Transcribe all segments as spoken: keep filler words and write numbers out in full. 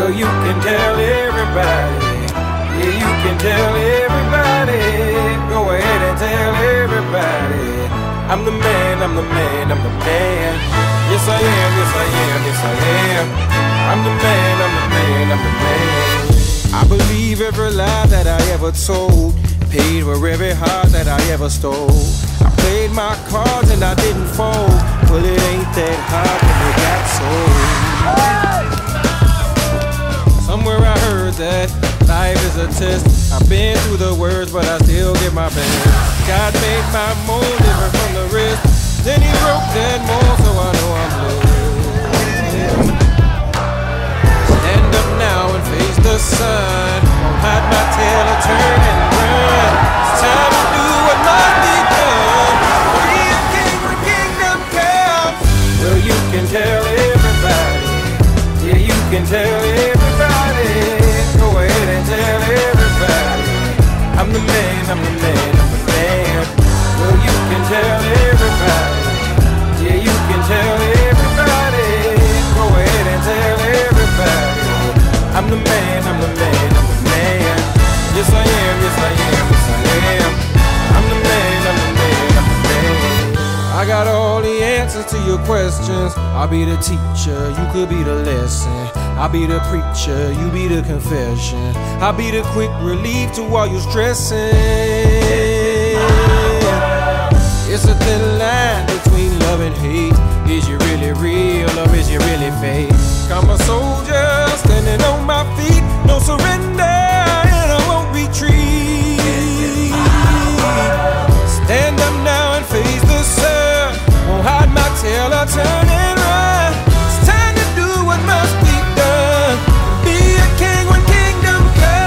Well, you can tell everybody. Yeah, you can tell everybody. Go ahead and tell everybody. I'm the man, I'm the man, I'm the man. Yes, I am, yes, I am, yes, I am. I'm the man, I'm the man, I'm the man. I believe every lie that I ever told. Paid for every heart that I ever stole. I played my cards and I didn't fold. Well, it ain't that hard when it got sold. Somewhere I heard that life is a test. I've been through the worst, but I still give my best. God made my mold different from the rest. Then he broke that mold, so I know I'm blessed. Stand up now and face the sun. Won't hide my tail or turn and run. It's time to do what must be done. Be a king when kingdom comes. Well, you can tell everybody. Yeah, you can tell everybody. Go ahead and tell everybody. I'm the man, I'm the man, I'm the man. Well, you can tell everybody. Yeah, you can tell everybody. Go ahead and tell everybody. I'm the man, I'm the man, I'm the man. Yes, I am, yes, I am, yes, I am. I'm the man, I'm the man, I'm the man. I got all the answers to your questions. I'll be the teacher, you could be the lesson. I'll be the preacher, you be the confession. I'll be the quick relief to all your stressing. It's a thin line between love and hate. Is you really real or is you really fake? I'm a soldier standing on my feet. No surrender and I won't retreat. Stand up now and face the sun. Won't hide my tail or turn and run. It's time to do what must be done. Be a king when kingdom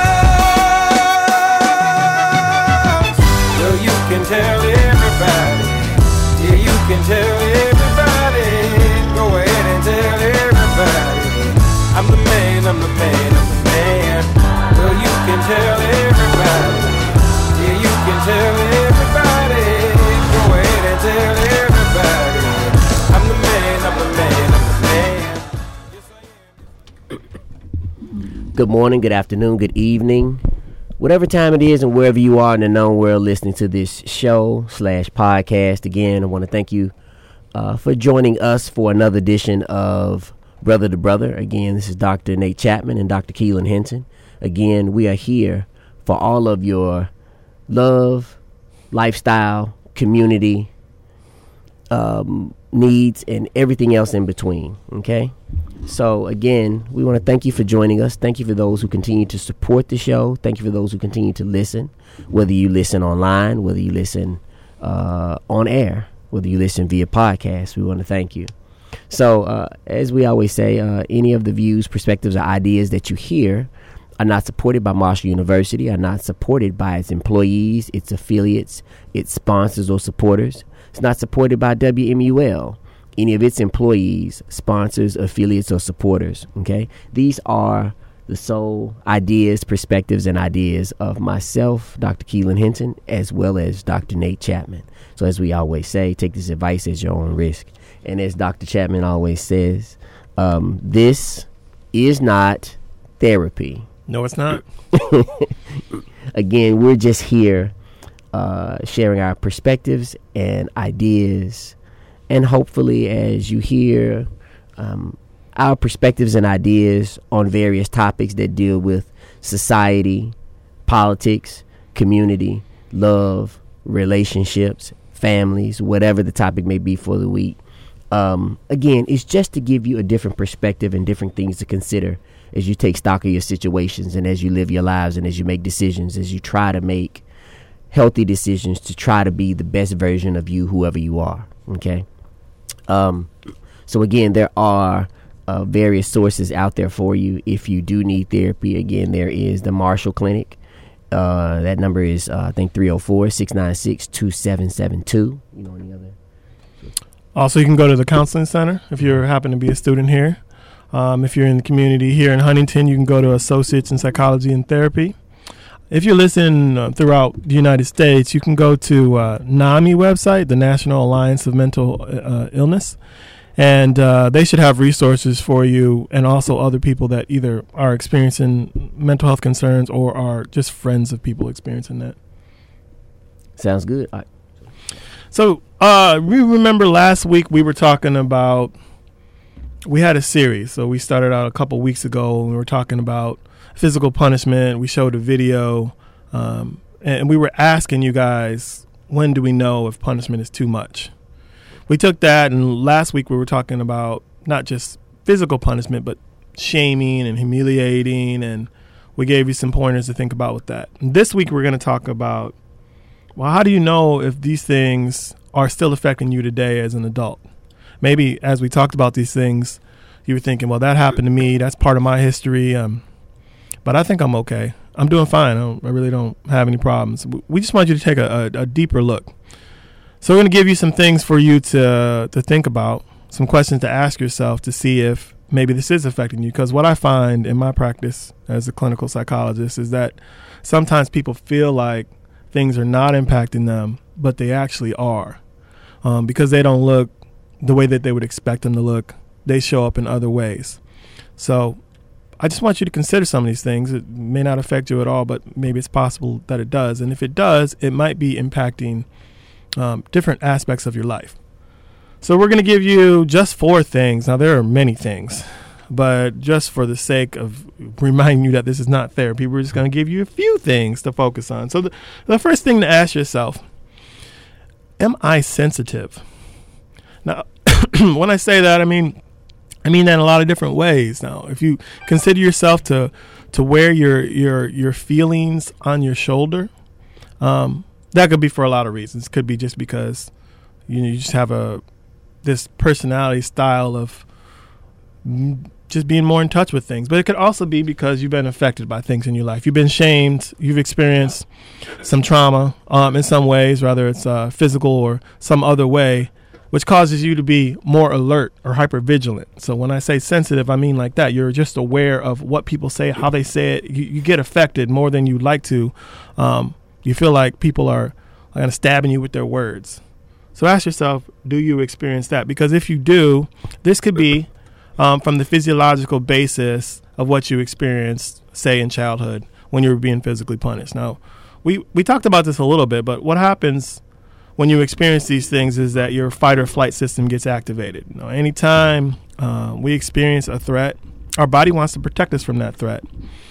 comes. Well, you can tell everybody. Yeah, you can tell everybody. Go ahead and tell everybody. I'm the man, I'm the man, I'm the man. Well, you can tell everybody. Yeah, you can tell everybody. Go ahead and tell everybody. I'm the man, I'm the man, I'm the man. Yes, I am. Good morning, good afternoon, good evening. Whatever time it is and wherever you are in the known world listening to this show slash podcast. Again, I want to thank you uh, for joining us for another edition of Brother to Brother. Again, this is Doctor Nate Chapman and Doctor Keelan Henson. Again, we are here for all of your love, lifestyle, community, um, needs, and everything else in between. Okay? So, again, we want to thank you for joining us. Thank you for those who continue to support the show. Thank you for those who continue to listen, whether you listen online, whether you listen uh, on air, whether you listen via podcast. We want to thank you. So, uh, as we always say, uh, any of the views, perspectives, or ideas that you hear are not supported by Marshall University, are not supported by its employees, its affiliates, its sponsors, or supporters. It's not supported by W M U L, any of its employees, sponsors, affiliates, or supporters. Okay, these are the sole ideas, perspectives, and ideas of myself, Doctor Keelan Henson, as well as Doctor Nate Chapman. So, as we always say, take this advice as your own risk. And as Doctor Chapman always says, um, this is not therapy. No, it's not. Again, we're just here uh, sharing our perspectives and ideas. And hopefully, as you hear um, our perspectives and ideas on various topics that deal with society, politics, community, love, relationships, families, whatever the topic may be for the week. Um, again, it's just to give you a different perspective and different things to consider as you take stock of your situations and as you live your lives and as you make decisions, as you try to make healthy decisions to try to be the best version of you, whoever you are. Okay. Um, so again, there are uh, various sources out there for you. If you do need therapy, again, there is the Marshall Clinic. Uh, that number is, uh, I think, three oh four, six nine six, two seven seven two. You know, any other? Also, you can go to the Counseling Center if you happen to be a student here. Um, if you're in the community here in Huntington, you can go to Associates in Psychology and Therapy. If you're listening uh, throughout the United States, you can go to uh, NAMI website, the National Alliance of Mental uh, Illness, And uh, they should have resources for you and also other people that either are experiencing mental health concerns or are just friends of people experiencing that. Sounds good. All right. So uh, we remember last week we were talking about, we had a series. So we started out a couple weeks ago and we were talking about physical punishment. We showed a video um, and we were asking you guys, when do we know if punishment is too much? We took that, and last week we were talking about not just physical punishment, but shaming and humiliating, and we gave you some pointers to think about with that. And this week we're going to talk about, well, how do you know if these things are still affecting you today as an adult? Maybe as we talked about these things, you were thinking, well, that happened to me. That's part of my history. Um, but I think I'm okay. I'm doing fine. I, don't, I really don't have any problems. We just want you to take a, a, a deeper look. So we're going to give you some things for you to to think about, some questions to ask yourself to see if maybe this is affecting you. Because what I find in my practice as a clinical psychologist is that sometimes people feel like things are not impacting them, but they actually are. Um, because they don't look the way that they would expect them to look, they show up in other ways. So I just want you to consider some of these things. It may not affect you at all, but maybe it's possible that it does. And if it does, it might be impacting Um, different aspects of your life. So we're going to give you just four things. Now, there are many things, but just for the sake of reminding you that this is not therapy, we're just going to give you a few things to focus on. So the, the first thing to ask yourself, am I sensitive? Now, when I say that, I mean, I mean that in a lot of different ways. Now, if you consider yourself to, to wear your, your, your feelings on your shoulder, um, that could be for a lot of reasons. It could be just because you know, you just have a this personality style of m- just being more in touch with things. But it could also be because you've been affected by things in your life. You've been shamed. You've experienced some trauma um, in some ways, whether it's uh, physical or some other way, which causes you to be more alert or hypervigilant. So when I say sensitive, I mean like that. You're just aware of what people say, how they say it. You, you get affected more than you'd like to. Um, You feel like people are kind of stabbing you with their words. So ask yourself, do you experience that? Because if you do, this could be um, from the physiological basis of what you experienced, say, in childhood when you were being physically punished. Now, we, we talked about this a little bit, but what happens when you experience these things is that your fight or flight system gets activated. You know, anytime uh, we experience a threat, our body wants to protect us from that threat.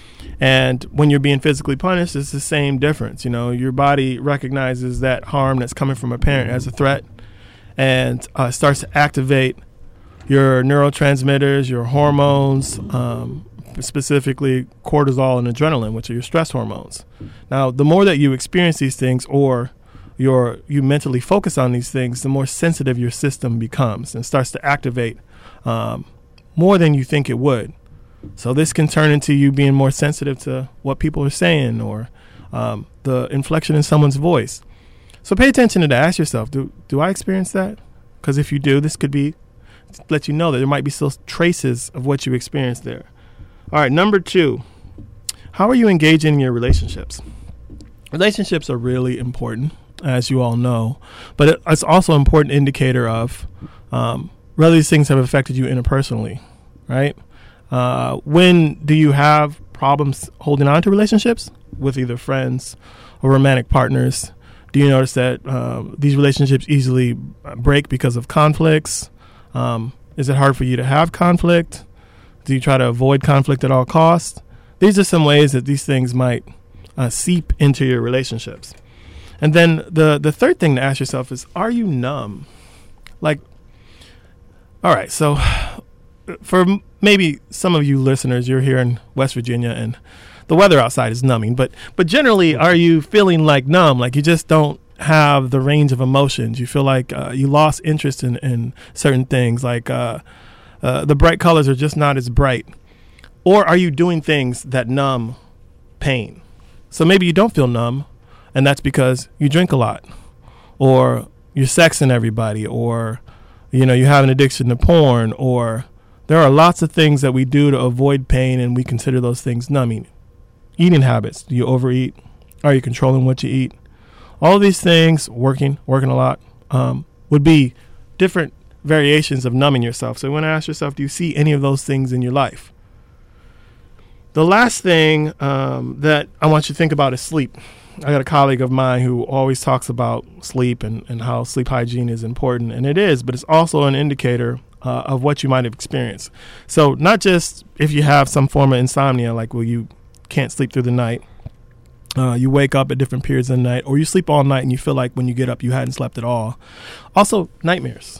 And when you're being physically punished, it's the same difference. You know, your body recognizes that harm that's coming from a parent as a threat and uh, starts to activate your neurotransmitters, your hormones, um, specifically cortisol and adrenaline, which are your stress hormones. Now, the more that you experience these things or your you mentally focus on these things, the more sensitive your system becomes and starts to activate um, more than you think it would. So this can turn into you being more sensitive to what people are saying or um, the inflection in someone's voice. So pay attention to that. Ask yourself, do do I experience that? Because if you do, this could be let you know that there might be still traces of what you experienced there. All right, number two, how are you engaging in your relationships? Relationships are really important, as you all know, but it, it's also an important indicator of um, whether these things have affected you interpersonally, right? Uh, when do you have problems holding on to relationships with either friends or romantic partners? Do you notice that uh, these relationships easily break because of conflicts? Um, is it hard for you to have conflict? Do you try to avoid conflict at all costs? These are some ways that these things might uh, seep into your relationships. And then the, the third thing to ask yourself is, are you numb? Like, all right, so for maybe some of you listeners, you're here in West Virginia and the weather outside is numbing, but but generally, are you feeling like numb, like you just don't have the range of emotions? You feel like uh, you lost interest in, in certain things, like uh, uh, the bright colors are just not as bright? Or are you doing things that numb pain? So maybe you don't feel numb, and that's because you drink a lot, or you're sexing everybody, or you know you have an addiction to porn, or there are lots of things that we do to avoid pain, and we consider those things numbing. Eating habits. Do you overeat? Are you controlling what you eat? All of these things, working, working a lot, um, would be different variations of numbing yourself. So you want to ask yourself, do you see any of those things in your life? The last thing um, that I want you to think about is sleep. I got a colleague of mine who always talks about sleep and, and how sleep hygiene is important. And it is, but it's also an indicator uh, of what you might have experienced. So not just if you have some form of insomnia, like where you can't sleep through the night, uh, you wake up at different periods of the night, or you sleep all night and you feel like when you get up you hadn't slept at all. Also, nightmares.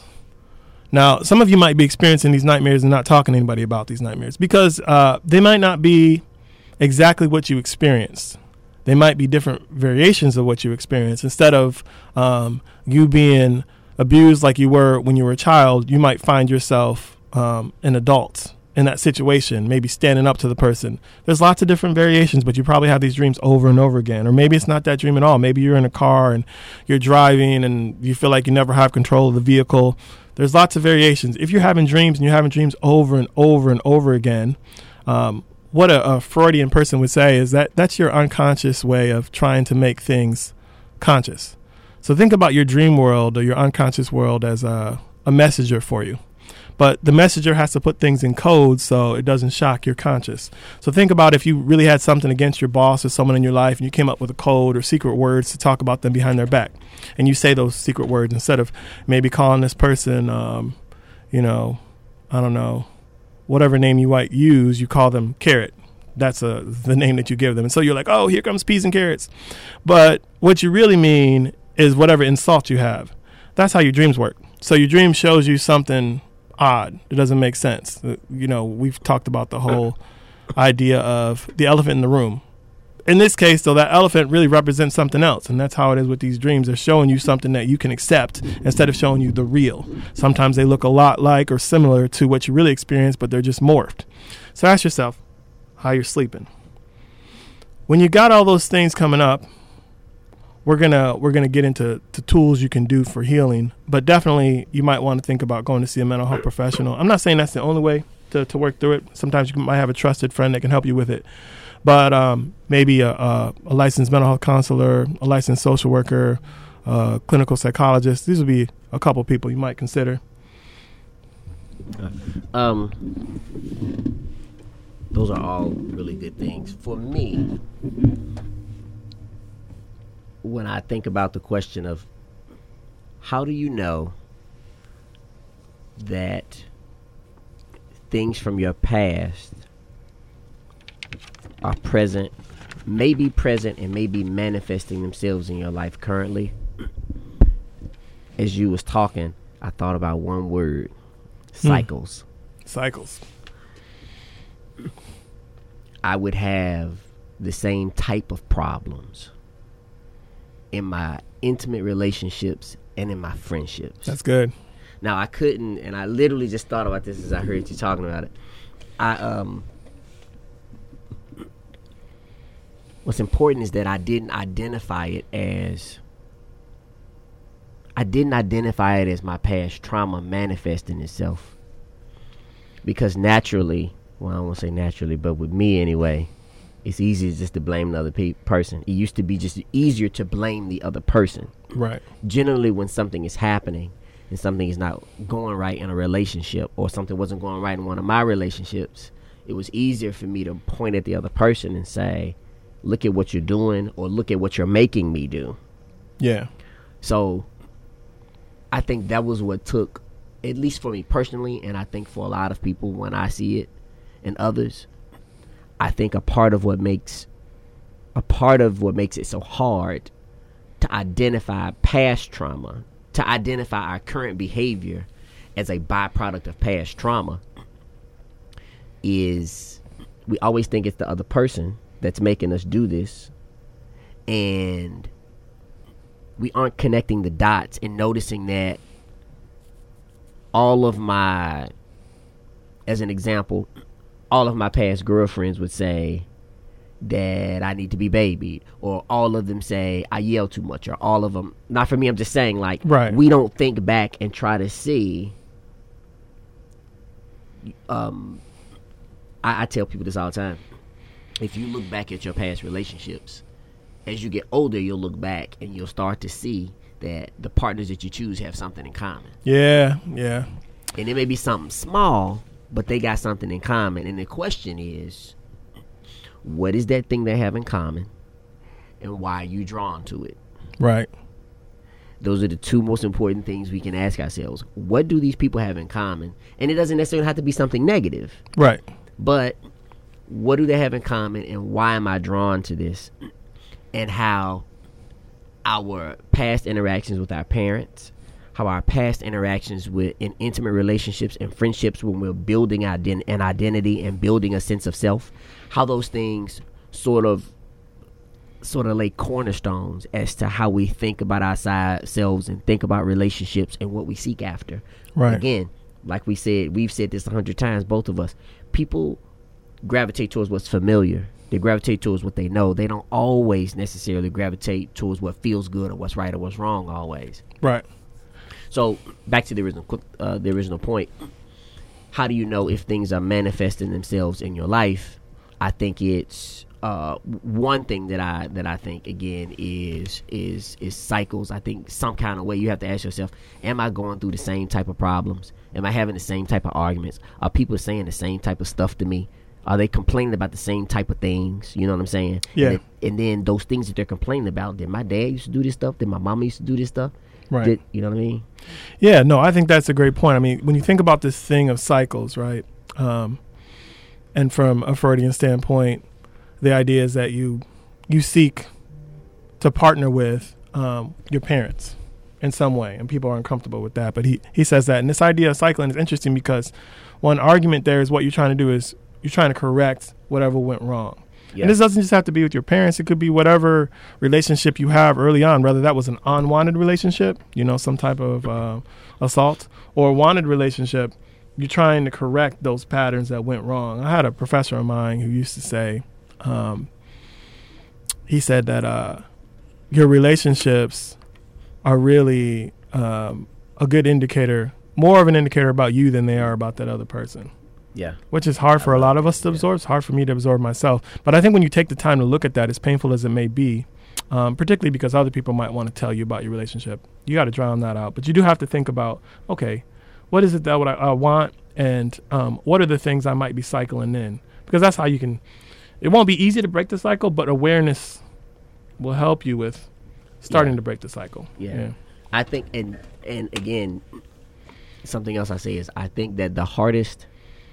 Now, some of you might be experiencing these nightmares and not talking to anybody about these nightmares because uh, they might not be exactly what you experienced. They might be different variations of what you experienced. Instead of um, you being abused like you were when you were a child, you might find yourself um, an adult in that situation, maybe standing up to the person. There's lots of different variations, but you probably have these dreams over and over again. Or maybe it's not that dream at all. Maybe you're in a car and you're driving and you feel like you never have control of the vehicle. There's lots of variations. If you're having dreams and you're having dreams over and over and over again, um, what a, a Freudian person would say is that that's your unconscious way of trying to make things conscious. So think about your dream world or your unconscious world as a, a messenger for you. But the messenger has to put things in code so it doesn't shock your conscious. So think about if you really had something against your boss or someone in your life and you came up with a code or secret words to talk about them behind their back. And you say those secret words instead of maybe calling this person, um, you know, I don't know, whatever name you might use, you call them Carrot. That's a, the name that you give them. And so you're like, oh, here comes peas and carrots. But what you really mean is whatever insult you have. That's how your dreams work. So your dream shows you something odd. It doesn't make sense. Uh, you know, we've talked about the whole idea of the elephant in the room. In this case, though, that elephant really represents something else. And that's how it is with these dreams. They're showing you something that you can accept instead of showing you the real. Sometimes they look a lot like or similar to what you really experienced, but they're just morphed. So ask yourself how you're sleeping. When you got all those things coming up, we're gonna we're gonna get into the tools you can do for healing. But definitely, you might want to think about going to see a mental health professional. I'm not saying that's the only way to, to work through it. Sometimes you might have a trusted friend that can help you with it. But um, maybe a, a, a licensed mental health counselor, a licensed social worker, a clinical psychologist. These would be a couple people you might consider. Um, those are all really good things. For me, when I think about the question of how do you know that things from your past are present, may be present and may be manifesting themselves in your life currently. As you was talking, I thought about one word, cycles. Hmm. Cycles. I would have the same type of problems in my intimate relationships and in my friendships. That's good. Now I couldn't, and I literally just thought about this as I heard you talking about it. I um what's important is that I didn't identify it as I didn't identify it as my past trauma manifesting itself. Because naturally, well, I don't want to say naturally, but with me anyway, it's easier just to blame the other pe- person. It used to be just easier to blame the other person. Right. Generally, when something is happening and something is not going right in a relationship, or something wasn't going right in one of my relationships, it was easier for me to point at the other person and say, look at what you're doing, or look at what you're making me do. Yeah. So I think that was what took, at least for me personally, and I think for a lot of people when I see it and others, I think a part of what makes a part of what makes it so hard to identify past trauma, to identify our current behavior as a byproduct of past trauma, is we always think it's the other person that's making us do this, and we aren't connecting the dots and noticing that all of my, as an example, all of my past girlfriends would say that I need to be babied, or all of them say I yell too much, or all of them, not for me, I'm just saying, like, right. We don't think back and try to see, um, I, I tell people this all the time, if you look back at your past relationships, as you get older, you'll look back and you'll start to see that the partners that you choose have something in common. Yeah, yeah. And it may be something small, but they got something in common. And the question is, what is that thing they have in common, and why are you drawn to it? Right. Those are the two most important things we can ask ourselves. What do these people have in common? And it doesn't necessarily have to be something negative. Right. But what do they have in common, and why am I drawn to this? And how our past interactions with our parents, how our past interactions with in intimate relationships and friendships when we're building ident- an identity and building a sense of self, how those things sort of sort of lay cornerstones as to how we think about ourselves and think about relationships and what we seek after. Right. Again, like we said, we've said this a hundred times, both of us. People gravitate towards what's familiar. They gravitate towards what they know. They don't always necessarily gravitate towards what feels good or what's right or what's wrong always. Right. So back to the original uh, the original point. How do you know if things are manifesting themselves in your life? I think it's uh, one thing that I that I think again is is is cycles. I think some kind of way you have to ask yourself: am I going through the same type of problems? Am I having the same type of arguments? Are people saying the same type of stuff to me? Are they complaining about the same type of things? You know what I'm saying? Yeah. And, it, and then those things that they're complaining about, did my dad used to do this stuff? Did my mama used to do this stuff? Right. Did, you know what I mean? Yeah, no, I think that's a great point. I mean, when you think about this thing of cycles, right? Um, and from a Freudian standpoint, the idea is that you you seek to partner with um, your parents in some way, and people are uncomfortable with that. But he, he says that. And this idea of cycling is interesting because one argument there is what you're trying to do is you're trying to correct whatever went wrong. Yeah. And this doesn't just have to be with your parents. It could be whatever relationship you have early on, whether that was an unwanted relationship, you know, some type of uh, assault, or a wanted relationship. You're trying to correct those patterns that went wrong. I had a professor of mine who used to say, um, he said that uh, your relationships are really um, a good indicator, more of an indicator about you than they are about that other person. Yeah. Which is hard for a lot of us to absorb. It's hard for me to absorb myself. But I think when you take the time to look at that, as painful as it may be, um, particularly because other people might want to tell you about your relationship, you got to drown that out. But you do have to think about, okay, what is it that what I, I want, and um, what are the things I might be cycling in? Because that's how you can, it won't be easy to break the cycle, but awareness will help you with starting yeah. to break the cycle. Yeah. yeah. I think, and and again, something else I say is I think that the hardest,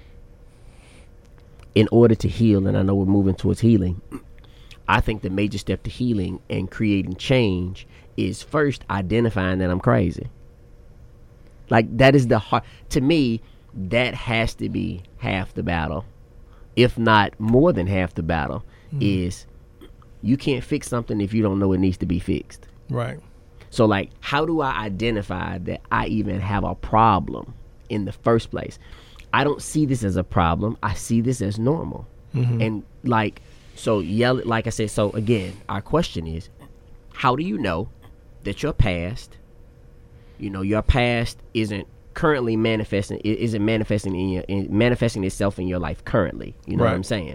in order to heal, and I know we're moving towards healing, I think the major step to healing and creating change is first identifying that I'm crazy. Like, that is the hard, to me, that has to be half the battle, if not more than half the battle, mm. is you can't fix something if you don't know it needs to be fixed. Right. So, like, how do I identify that I even have a problem in the first place? I don't see this as a problem. I see this as normal. Mm-hmm. And like, so yell, like I said, so again, our question is, how do you know that your past, you know, your past isn't currently manifesting, isn't manifesting in your, in, manifesting itself in your life currently? You know right. what I'm saying?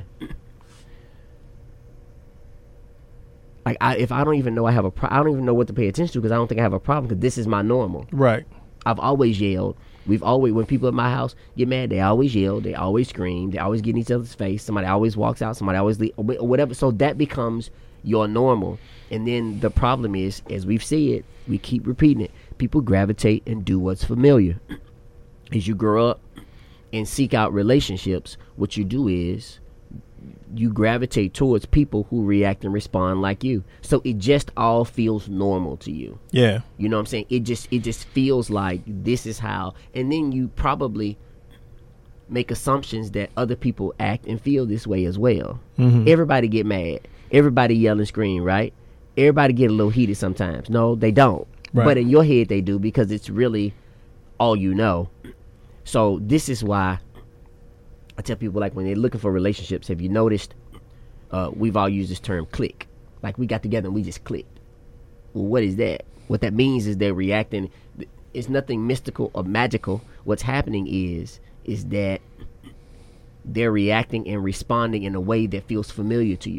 Like, I, if I don't even know I have a problem, I don't even know what to pay attention to because I don't think I have a problem because this is my normal. Right. I've always yelled. We've always, when people at my house get mad, they always yell, they always scream, they always get in each other's face. Somebody always walks out, somebody always leave, or whatever. So that becomes your normal. And then the problem is, as we've said, we keep repeating it. People gravitate and do what's familiar. As you grow up and seek out relationships, what you do is you gravitate towards people who react and respond like you. So it just all feels normal to you. Yeah. You know what I'm saying? It just it just feels like this is how. And then you probably make assumptions that other people act and feel this way as well. Mm-hmm. Everybody get mad. Everybody yell and scream, right? Everybody get a little heated sometimes. No, they don't. Right. But in your head they do because it's really all you know. So this is why I tell people, like, when they're looking for relationships, have you noticed uh, we've all used this term click? Like, we got together and we just clicked. Well, what is that? What that means is they're reacting. It's nothing mystical or magical. What's happening is is that they're reacting and responding in a way that feels familiar to you.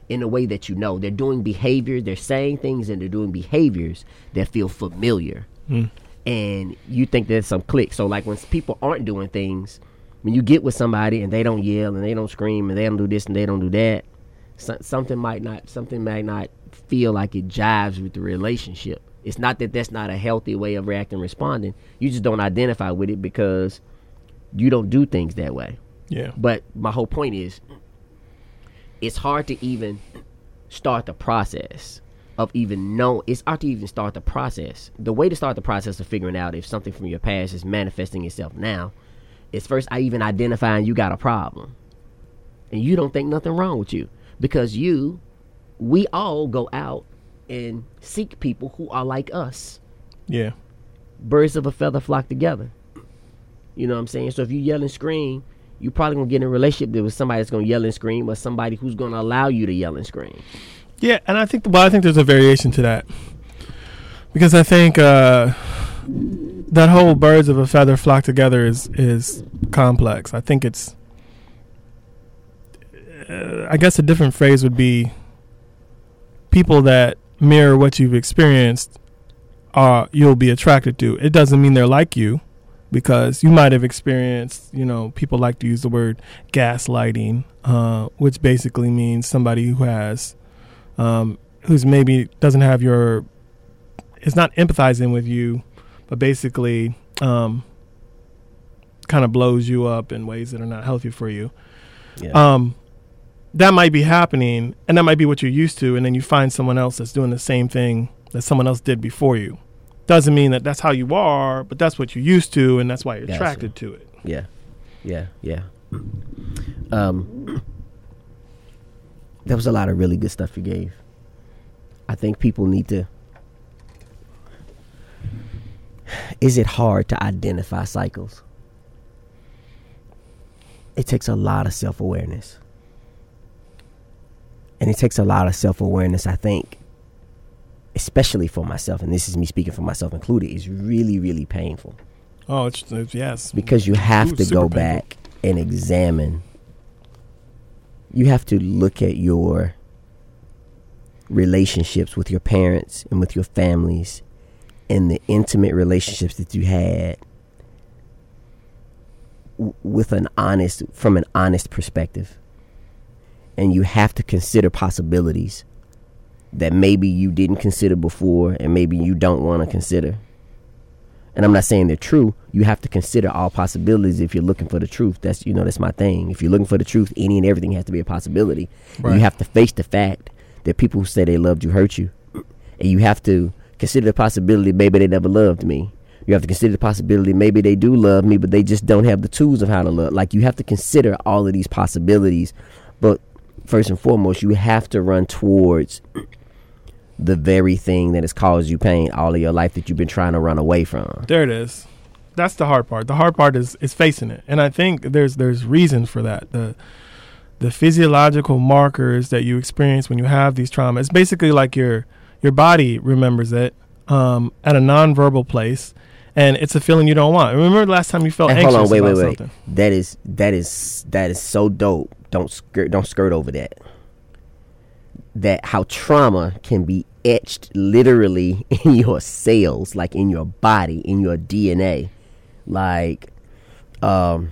in a way that you know. They're doing behaviors, they're saying things, and they're doing behaviors that feel familiar. Mm. And you think there's some click. So like when people aren't doing things, when you get with somebody and they don't yell and they don't scream and they don't do this and they don't do that, so, something might not something might not feel like it jives with the relationship. It's not that that's not a healthy way of reacting and responding. You just don't identify with it because you don't do things that way. Yeah. But my whole point is, it's hard to even start the process of even know. It's hard to even start the process. The way to start the process of figuring out if something from your past is manifesting itself now is first I even identifying you got a problem. And you don't think nothing wrong with you. Because you, we all go out and seek people who are like us. Yeah. Birds of a feather flock together. You know what I'm saying? So if you yell and scream, you're probably going to get in a relationship with somebody that's going to yell and scream or somebody who's going to allow you to yell and scream. Yeah, and I think, well, I think there's a variation to that. Because I think uh, that whole birds of a feather flock together is, is complex. I think it's, uh, I guess a different phrase would be people that mirror what you've experienced uh, you'll be attracted to. It doesn't mean they're like you. Because you might have experienced, you know, people like to use the word gaslighting, uh, which basically means somebody who has, um, who's maybe doesn't have your, is not empathizing with you, but basically um, kind of blows you up in ways that are not healthy for you. Yeah. Um, that might be happening, and that might be what you're used to, and then you find someone else that's doing the same thing that someone else did before you. Doesn't mean that that's how you are, but that's what you're used to, and that's why you're gotcha. attracted to it. Yeah, yeah, yeah. Um, that was a lot of really good stuff you gave. I think people need to. Is it hard to identify cycles? It takes a lot of self-awareness, and it takes a lot of self-awareness, I think. Especially for myself, and this is me speaking for myself included, is really, really painful. Oh, it's, it's yes. Because you have Ooh, to go painful. back and examine. You have to look at your relationships with your parents and with your families and the intimate relationships that you had w- with an honest, from an honest perspective. And you have to consider possibilities that maybe you didn't consider before and maybe you don't want to consider. And I'm not saying they're true. You have to consider all possibilities if you're looking for the truth. That's, you know, that's my thing. If you're looking for the truth, any and everything has to be a possibility. Right. You have to face the fact that people who say they loved you hurt you. And you have to consider the possibility maybe they never loved me. You have to consider the possibility maybe they do love me, but they just don't have the tools of how to love. Like, you have to consider all of these possibilities. But first and foremost, you have to run towards the very thing that has caused you pain all of your life that you've been trying to run away from. There it is. That's the hard part. The hard part is is facing it. And I think there's there's reason for that. The the physiological markers that you experience when you have these traumas, it's basically like your your body remembers it um, at a nonverbal place, and it's a feeling you don't want. Remember the last time you felt and anxious hold on, wait, about wait, wait. something? That is that is that is so dope. Don't skirt don't skirt over that. That how trauma can be etched literally in your cells, like in your body, in your D N A. Like, um,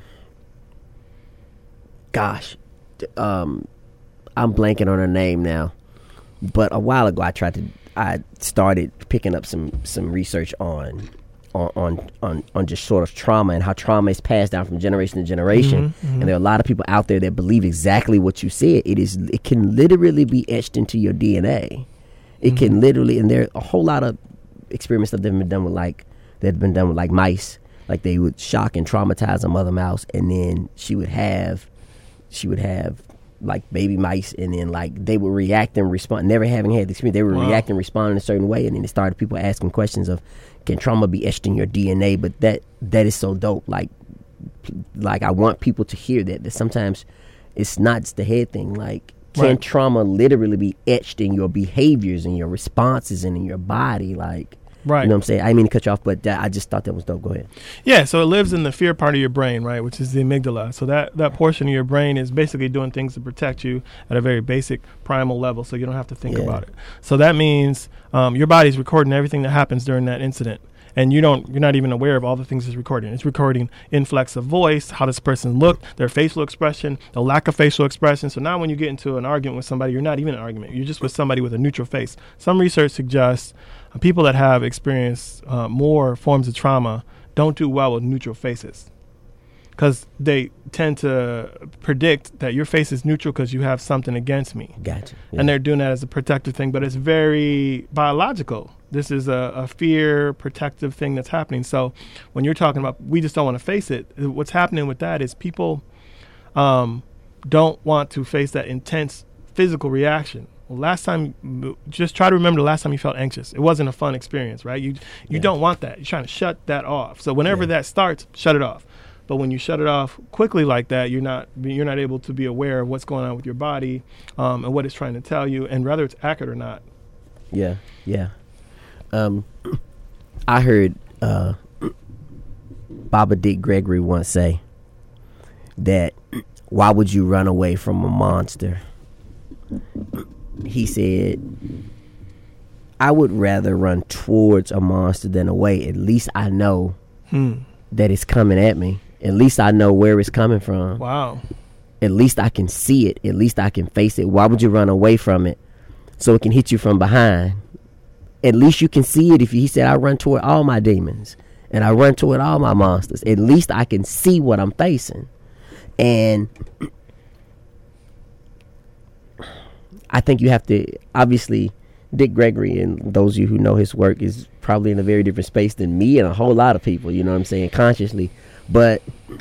gosh, um, I'm blanking on her name now. But a while ago, I tried to, I started picking up some, some research on, on, on, on, on just sort of trauma and how trauma is passed down from generation to generation. Mm-hmm, mm-hmm. And there are a lot of people out there that believe exactly what you said. It is, it can literally be etched into your D N A. It mm-hmm. can literally, and there are a whole lot of experiments that have been done with like, that have been done with like mice. Like they would shock and traumatize a mother mouse, and then she would have, she would have like baby mice, and then like they would react and respond. Never having had the experience, they would wow. react and respond in a certain way, and then it started people asking questions of, can trauma be etched in your D N A? But that that is so dope. Like, like I want people to hear that that sometimes it's not just the head thing. Like, can right. trauma literally be etched in your behaviors and your responses and in your body? Like, Right. You know what I'm saying? I didn't mean to cut you off, but that, I just thought that was dope. Go ahead. Yeah, so it lives in the fear part of your brain, right, which is the amygdala. So that, that portion of your brain is basically doing things to protect you at a very basic primal level, so you don't have to think Yeah. about it. So that means um, your body's recording everything that happens during that incident. And you don't, you're not even aware of all the things it's recording. It's recording inflex of voice, how this person looked, their facial expression, the lack of facial expression. So now when you get into an argument with somebody, you're not even in an argument. You're just with somebody with a neutral face. Some research suggests uh, people that have experienced uh, more forms of trauma don't do well with neutral faces, because they tend to predict that your face is neutral because you have something against me. Gotcha. Yeah. And they're doing that as a protective thing, but it's very biological. This is a, a fear protective thing that's happening. So when you're talking about, we just don't want to face it, what's happening with that is people um, don't want to face that intense physical reaction. Well, last time, just try to remember the last time you felt anxious. It wasn't a fun experience, right? You you Yeah. don't want that. You're trying to shut that off. So whenever Yeah. that starts, shut it off. But when you shut it off quickly like that, you're not you're not able to be aware of what's going on with your body um, and what it's trying to tell you, and whether it's accurate or not. Yeah, yeah. Um, I heard uh, Baba Dick Gregory once say that, why would you run away from a monster? He said, I would rather run towards a monster than away. At least I know Hmm. that it's coming at me. At least I know where it's coming from. Wow. At least I can see it. At least I can face it. Why would you run away from it so it can hit you from behind? At least you can see it. If you, he said, I run toward all my demons and I run toward all my monsters. At least I can see what I'm facing. And I think you have to, obviously, Dick Gregory, and those of you who know his work, is probably in a very different space than me and a whole lot of people, you know what I'm saying, consciously. But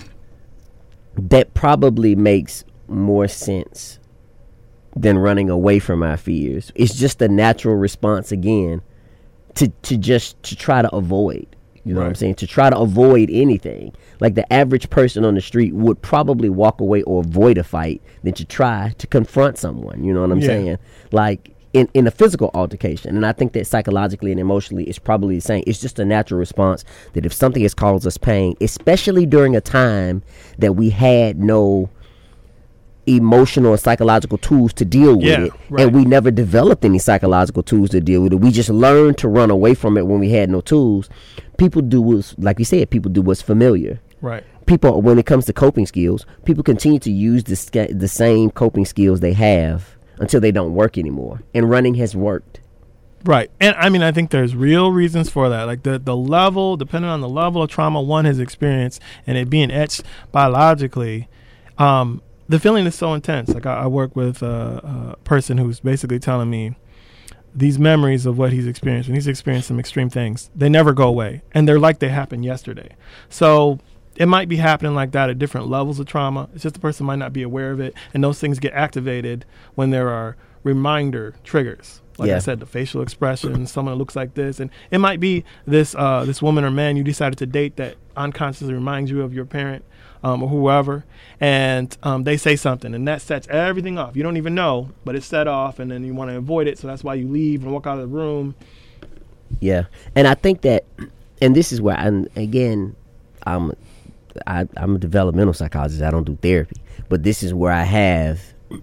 that probably makes more sense than running away from our fears. It's just a natural response, again, to, to just to try to avoid. You know what I'm Right. saying? To try to avoid anything. Like the average person on the street would probably walk away or avoid a fight than to try to confront someone. You know what I'm Yeah. saying? Like in, in a physical altercation. And I think that psychologically and emotionally it's probably the same. It's just a natural response that if something has caused us pain, especially during a time that we had no emotional and psychological tools to deal with Yeah, it, right. and we never developed any psychological tools to deal with it. We just learned to run away from it when we had no tools. People do what's, like we said, people do what's familiar. Right. People, when it comes to coping skills, people continue to use the sca- the same coping skills they have until they don't work anymore. And running has worked. Right. And I mean, I think there's real reasons for that. Like the, the level, depending on the level of trauma one has experienced and it being etched biologically, um, the feeling is so intense. Like I, I work with a, a person who's basically telling me these memories of what he's experienced. When he's experienced some extreme things, they never go away. And they're like they happened yesterday. So it might be happening like that at different levels of trauma. It's just the person might not be aware of it. And those things get activated when there are reminder triggers. Like Yeah. I said, the facial expression, someone that looks like this. And it might be this uh, this woman or man you decided to date that unconsciously reminds you of your parent um, or whoever. And um, they say something, and that sets everything off. You don't even know, but it's set off, and then you want to avoid it. So that's why you leave and walk out of the room. Yeah. And I think that, and this is where, and again, I'm, I, I'm a developmental psychologist. I don't do therapy. But this is where I have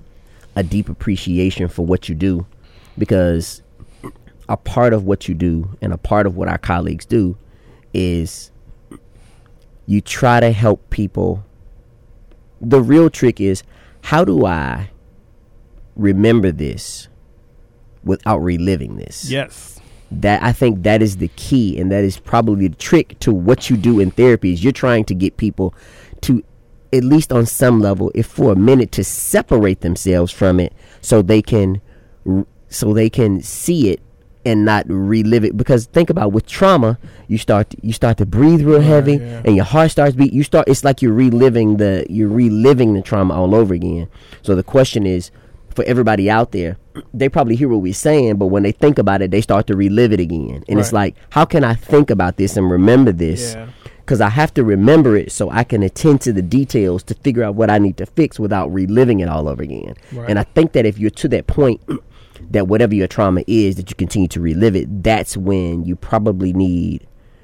a deep appreciation for what you do, because a part of what you do and a part of what our colleagues do is you try to help people. The real trick is, how do I remember this without reliving this? Yes. That, I think that is the key, and that is probably the trick to what you do in therapy. Is you're trying to get people to, at least on some level, if for a minute, to separate themselves from it so they can so they can see it and not relive it. Because think about, with trauma, you start to, you start to breathe real heavy, yeah. and your heart starts beat. You start it's like you're reliving the you're reliving the trauma all over again. So the question is, for everybody out there, they probably hear what we're saying, but when they think about it, they start to relive it again. And it's Right. like, how can I think about this and remember this? Yeah. Because I have to remember it so I can attend to the details to figure out what I need to fix without reliving it all over again. Right. And I think that if you're to that point, that whatever your trauma is, that you continue to relive it, that's when you probably need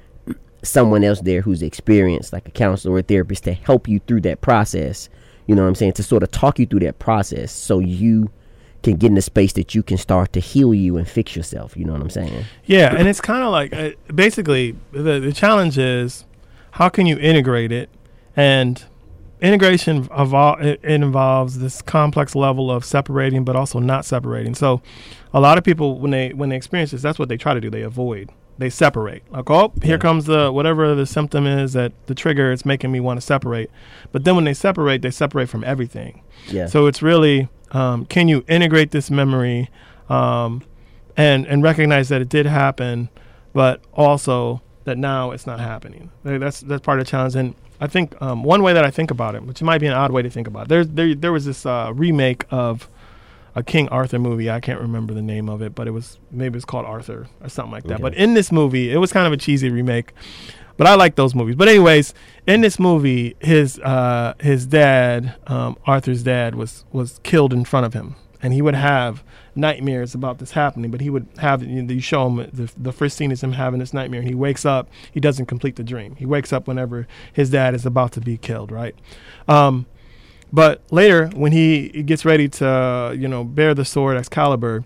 someone else there who's experienced, like a counselor or a therapist, to help you through that process. You know what I'm saying? To sort of talk you through that process so you can get in a space that you can start to heal you and fix yourself. You know what I'm saying? Yeah, and it's kind of like, uh, basically, the, the challenge is, how can you integrate it? And integration evol- it, it involves this complex level of separating, but also not separating. So a lot of people, when they when they experience this, that's what they try to do. They avoid. They separate. Like, oh, here yeah. comes the whatever the symptom is, that the trigger is making me want to separate. But then when they separate, they separate from everything. Yeah. So it's really, um, can you integrate this memory um, and and recognize that it did happen, but also that now it's not happening. That's that's part of the challenge. And I think um, one way that I think about it, which might be an odd way to think about it, there's, there there was this uh, remake of a King Arthur movie. I can't remember the name of it, but it was maybe it's called Arthur or something like that. Okay. But in this movie, it was kind of a cheesy remake, but I like those movies. But anyways, in this movie, his uh, his dad, um, Arthur's dad, was was killed in front of him, and he would have nightmares about this happening. But he would have, you know, you show him the, the first scene is him having this nightmare, and he wakes up. He doesn't complete the dream. He wakes up whenever his dad is about to be killed, right? Um, But later, when he, he gets ready to, you know, bear the sword Excalibur,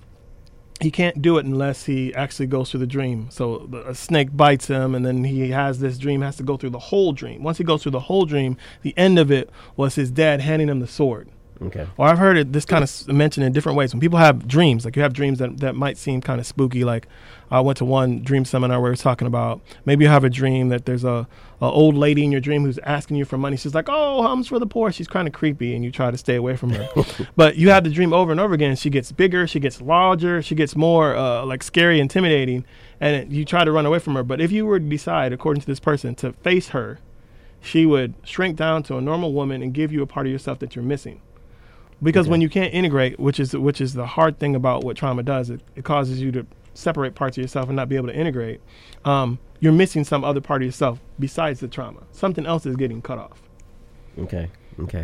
he can't do it unless he actually goes through the dream. So the, a snake bites him, and then he has this dream, has to go through the whole dream. Once he goes through the whole dream, the end of it was his dad handing him the sword. Okay. Or I've heard it this kind of mentioned in different ways. When people have dreams, like you have dreams that, that might seem kind of spooky. Like I went to one dream seminar where we were talking about maybe you have a dream that there's a, a old lady in your dream who's asking you for money. She's like, oh, homes for the poor. She's kind of creepy, and you try to stay away from her. But you have the dream over and over again. She gets bigger. She gets larger. She gets more uh, like scary, intimidating, and it, you try to run away from her. But if you were to decide, according to this person, to face her, she would shrink down to a normal woman and give you a part of yourself that you're missing. Because okay. when you can't integrate, which is which is the hard thing about what trauma does, it, it causes you to separate parts of yourself and not be able to integrate. Um, you're missing some other part of yourself besides the trauma. Something else is getting cut off. Okay. Okay.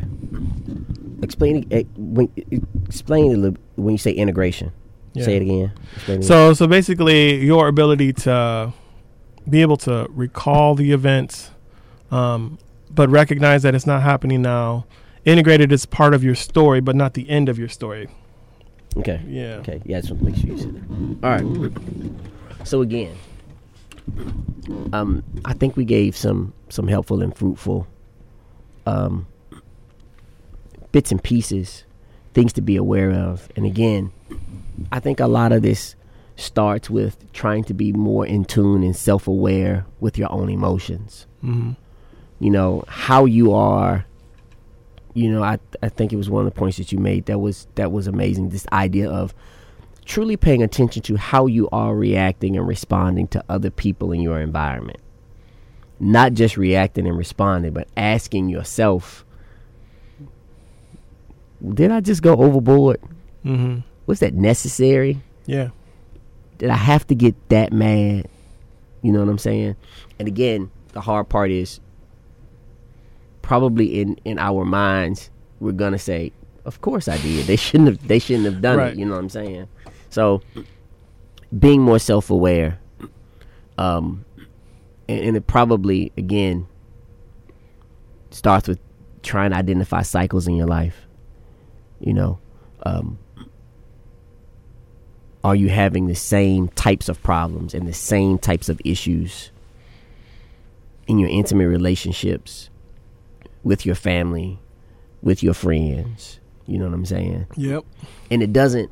Explain uh, when explain a little when you say integration. Yeah. Say it again. Explain so it so basically, your ability to be able to recall the events, um, but recognize that it's not happening now. Integrated as part of your story, but not the end of your story. Okay. Yeah. Okay. Yeah, I just want to make sure you said that. All right. So again, um, I think we gave some some helpful and fruitful um, bits and pieces, things to be aware of. And again, I think a lot of this starts with trying to be more in tune and self-aware with your own emotions. Mm-hmm. You know, how you are. You know, I I think it was one of the points that you made that was that was amazing. This idea of truly paying attention to how you are reacting and responding to other people in your environment. Not just reacting and responding, but asking yourself, did I just go overboard? Mm-hmm. Was that necessary? Yeah. Did I have to get that mad? You know what I'm saying? And again, the hard part is, probably in, in our minds, we're gonna say, "Of course I did. They shouldn't have. They shouldn't have done right. it." You know what I'm saying? So, being more self-aware, um, and, and it probably again starts with trying to identify cycles in your life. You know, um, are you having the same types of problems and the same types of issues in your intimate relationships? With your family, with your friends, you know what I'm saying? Yep. And it doesn't.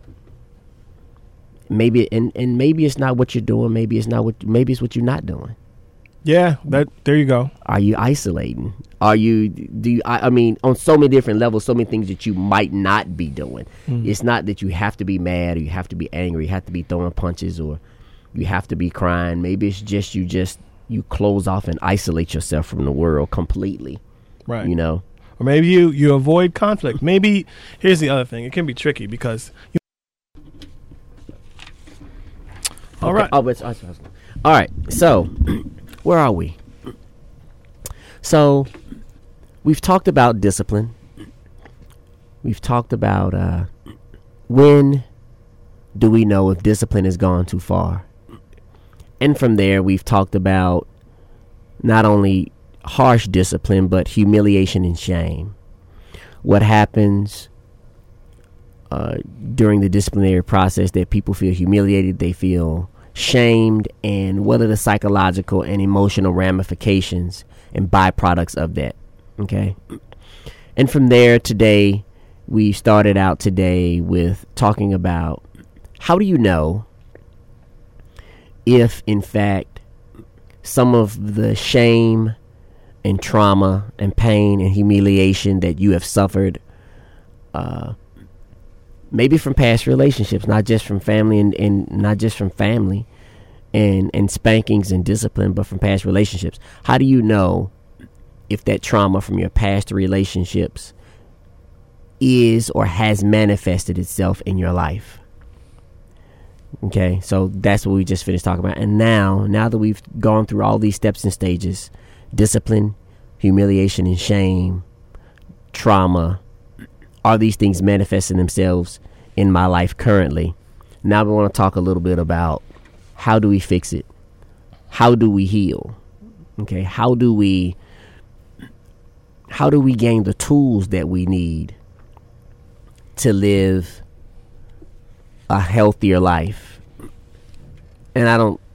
Maybe and, and maybe it's not what you're doing. Maybe it's not what. Maybe it's what you're not doing. Yeah. That. There you go. Are you isolating? Are you? Do you? I, I mean, on so many different levels, so many things that you might not be doing. Mm. It's not that you have to be mad or you have to be angry. You have to be throwing punches or you have to be crying. Maybe it's just you just you close off and isolate yourself from the world completely. Right. You know, or maybe you, you avoid conflict. Maybe here's the other thing. It can be tricky because. You All okay. right. Oh, but, all right. So, where are we? So, we've talked about discipline. We've talked about uh, when do we know if discipline has gone too far? And from there, we've talked about not only harsh discipline, but humiliation and shame. What happens uh, during the disciplinary process that people feel humiliated, they feel shamed, and what are the psychological and emotional ramifications and byproducts of that? Okay. And from there, today, we started out today with talking about how do you know if, in fact, some of the shame and trauma and pain and humiliation that you have suffered, uh, maybe from past relationships, not just from family and, and not just from family and, and spankings and discipline, but from past relationships. How do you know if that trauma from your past relationships is or has manifested itself in your life? Okay, so that's what we just finished talking about. And now, now that we've gone through all these steps and stages, discipline, humiliation and shame, trauma, are these things manifesting themselves in my life currently? Now we want to talk a little bit about how do we fix it? How do we heal? Okay, how do we how do we gain the tools that we need to live a healthier life? And I don't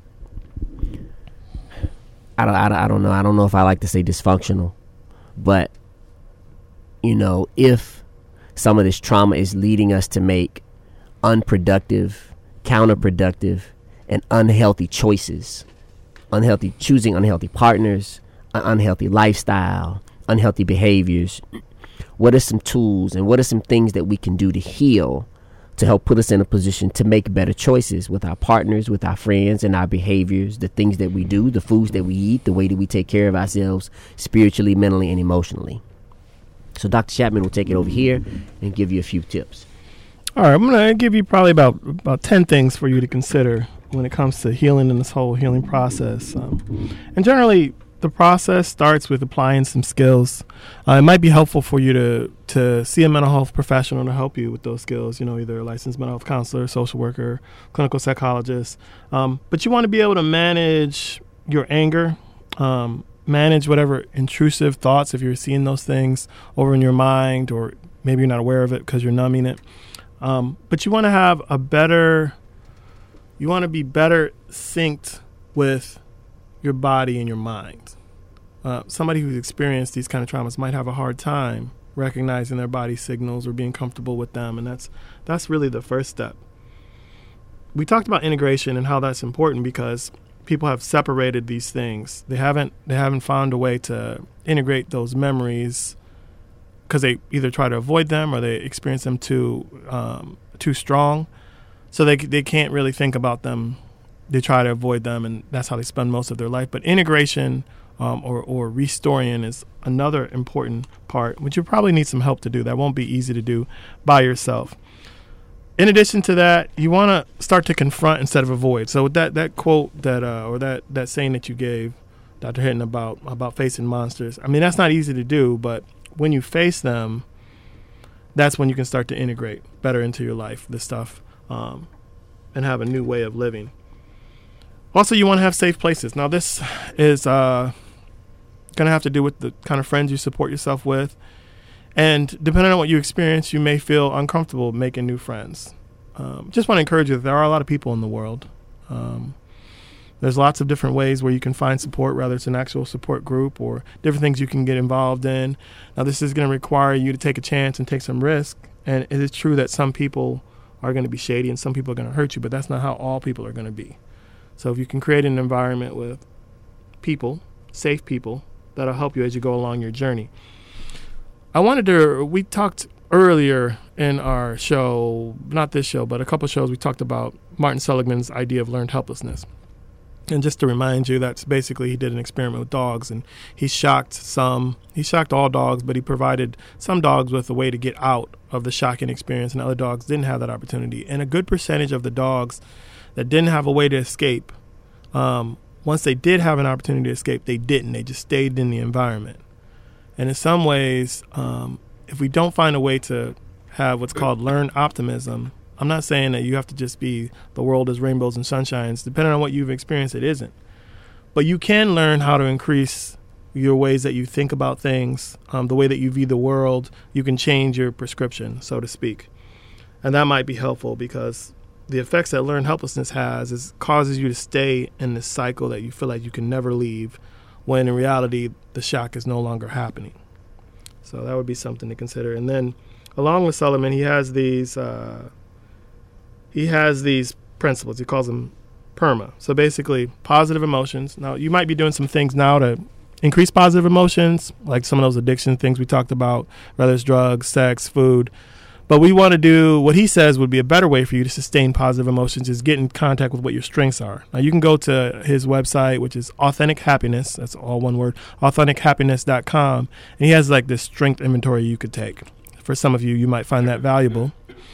I don't, I don't I don't know I don't know if I like to say dysfunctional, but you know, if some of this trauma is leading us to make unproductive, counterproductive, and unhealthy choices, unhealthy choosing unhealthy partners, an unhealthy lifestyle, unhealthy behaviors, what are some tools and what are some things that we can do to heal, to help put us in a position to make better choices with our partners, with our friends, and our behaviors, the things that we do, the foods that we eat, the way that we take care of ourselves spiritually, mentally, and emotionally. So Doctor Chapman will take it over here and give you a few tips. All right, I'm going to give you probably about, about ten things for you to consider when it comes to healing in this whole healing process. Um, and generally, the process starts with applying some skills. Uh, it might be helpful for you to to see a mental health professional to help you with those skills, you know, either a licensed mental health counselor, social worker, clinical psychologist. Um, but you want to be able to manage your anger, um, manage whatever intrusive thoughts, if you're seeing those things over in your mind, or maybe you're not aware of it because you're numbing it. Um, but you want to have a better, you want to be better synced with your body and your mind. Uh, somebody who's experienced these kind of traumas might have a hard time recognizing their body signals or being comfortable with them, and that's that's really the first step. We talked about integration and how that's important because people have separated these things. They haven't they haven't found a way to integrate those memories because they either try to avoid them or they experience them too um, too strong, so they they can't really think about them. They try to avoid them, and that's how they spend most of their life. But integration um, or, or restoring is another important part, which you probably need some help to do. That won't be easy to do by yourself. In addition to that, you want to start to confront instead of avoid. So with that that quote that uh, or that, that saying that you gave, Doctor Hinton, about about facing monsters, I mean, that's not easy to do, but when you face them, that's when you can start to integrate better into your life, this stuff, um, and have a new way of living. Also, you want to have safe places. Now, this is uh, going to have to do with the kind of friends you support yourself with. And depending on what you experience, you may feel uncomfortable making new friends. Um, just want to encourage you that there are a lot of people in the world. Um, there's lots of different ways where you can find support, whether it's an actual support group or different things you can get involved in. Now, this is going to require you to take a chance and take some risk. And it is true that some people are going to be shady and some people are going to hurt you, but that's not how all people are going to be. So if you can create an environment with people, safe people, that'll help you as you go along your journey. I wanted to, we talked earlier in our show, not this show, but a couple shows, we talked about Martin Seligman's idea of learned helplessness. And just to remind you, that's basically he did an experiment with dogs, and he shocked some, he shocked all dogs, but he provided some dogs with a way to get out of the shocking experience, and other dogs didn't have that opportunity. And a good percentage of the dogs that didn't have a way to escape, um, once they did have an opportunity to escape, they didn't. They just stayed in the environment. And in some ways, um, if we don't find a way to have what's called learned optimism, I'm not saying that you have to just be the world is rainbows and sunshines. Depending on what you've experienced, it isn't. But you can learn how to increase your ways that you think about things, um, the way that you view the world. You can change your prescription, so to speak. And that might be helpful because the effects that learned helplessness has is causes you to stay in this cycle that you feel like you can never leave, when in reality, the shock is no longer happening. So that would be something to consider. And then along with Sullivan, he has these, uh, he has these principles. He calls them PERMA. So basically, positive emotions. Now, you might be doing some things now to increase positive emotions, like some of those addiction things we talked about, whether it's drugs, sex, food. But we want to do what he says would be a better way for you to sustain positive emotions is get in contact with what your strengths are. Now, you can go to his website, which is Authentic Happiness. That's all one word, authentic happiness dot com. And he has like this strength inventory you could take. For some of you, you might find that valuable.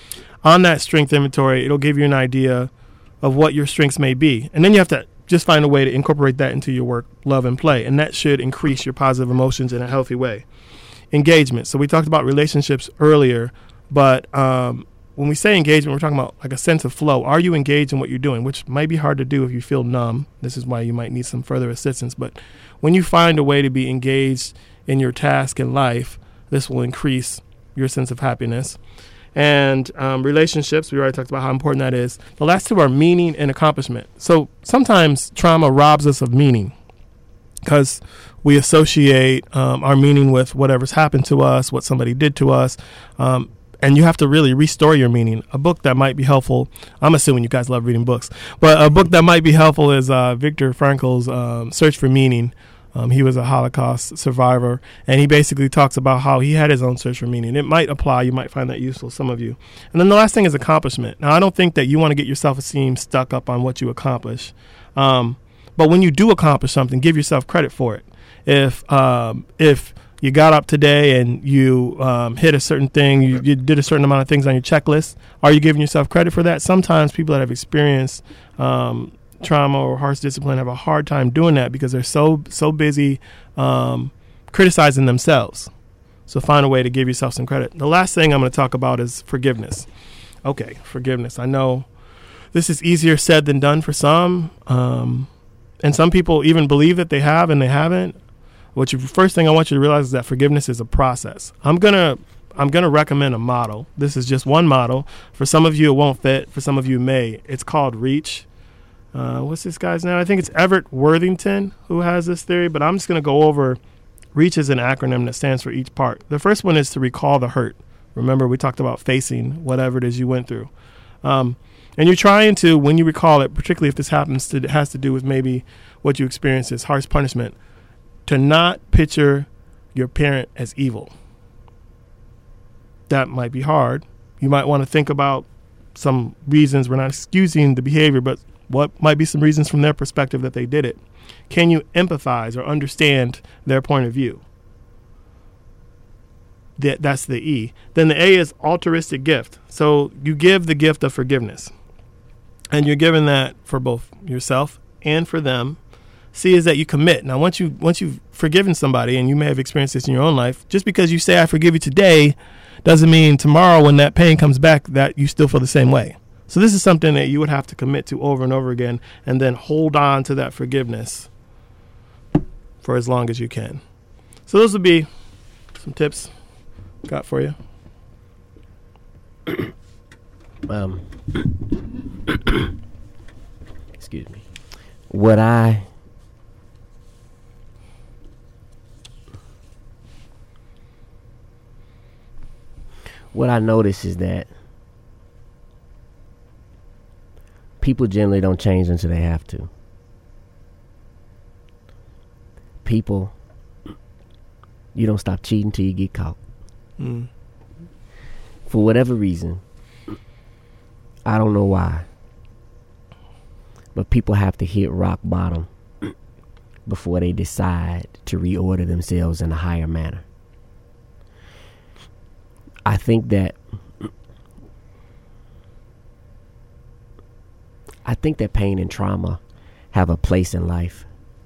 On that strength inventory, it'll give you an idea of what your strengths may be. And then you have to just find a way to incorporate that into your work, love, and play. And that should increase your positive emotions in a healthy way. Engagement. So we talked about relationships earlier. But um, when we say engagement, we're talking about like a sense of flow. Are you engaged in what you're doing, which might be hard to do if you feel numb. This is why you might need some further assistance. But when you find a way to be engaged in your task in life, this will increase your sense of happiness. And um, relationships, we already talked about how important that is. The last two are meaning and accomplishment. So sometimes trauma robs us of meaning because we associate um, our meaning with whatever's happened to us, what somebody did to us. Um, And you have to really restore your meaning. A book that might be helpful, I'm assuming you guys love reading books, but a book that might be helpful is uh, Viktor Frankl's um, Search for Meaning. Um, he was a Holocaust survivor, and he basically talks about how he had his own search for meaning. It might apply. You might find that useful, some of you. And then the last thing is accomplishment. Now, I don't think that you want to get your self-esteem stuck up on what you accomplish. Um, but when you do accomplish something, give yourself credit for it. If um, if... you got up today and you um, hit a certain thing, you, you did a certain amount of things on your checklist, are you giving yourself credit for that? Sometimes people that have experienced um, trauma or harsh discipline have a hard time doing that because they're so so busy um, criticizing themselves. So find a way to give yourself some credit. The last thing I'm going to talk about is forgiveness. Okay, forgiveness. I know this is easier said than done for some, um, and some people even believe that they have and they haven't. What you first thing I want you to realize is that forgiveness is a process. I'm gonna I'm gonna recommend a model. This is just one model. For some of you, it won't fit. For some of you, it may. It's called REACH. Uh, what's this guy's name? I think it's Everett Worthington who has this theory. But I'm just gonna go over. REACH is an acronym that stands for each part. The first one is to recall the hurt. Remember, we talked about facing whatever it is you went through. Um, and you're trying to, when you recall it, particularly if this happens to has to do with maybe what you experienced as harsh punishment, to not picture your parent as evil. That might be hard. You might want to think about some reasons. We're not excusing the behavior, but what might be some reasons from their perspective that they did it. Can you empathize or understand their point of view? That, that's the E. Then the A is altruistic gift. So you give the gift of forgiveness. And you're giving that for both yourself and for them. C is that you commit. Now, once you once you've forgiven somebody, and you may have experienced this in your own life, just because you say I forgive you today, doesn't mean tomorrow when that pain comes back that you still feel the same way. So this is something that you would have to commit to over and over again, and then hold on to that forgiveness for as long as you can. So those would be some tips got for you. Um, excuse me. What I What I notice is that people generally don't change until they have to. People, you don't stop cheating till you get caught. Mm. For whatever reason, I don't know why, but people have to hit rock bottom before they decide to reorder themselves in a higher manner. I think that I think that pain and trauma have a place in life,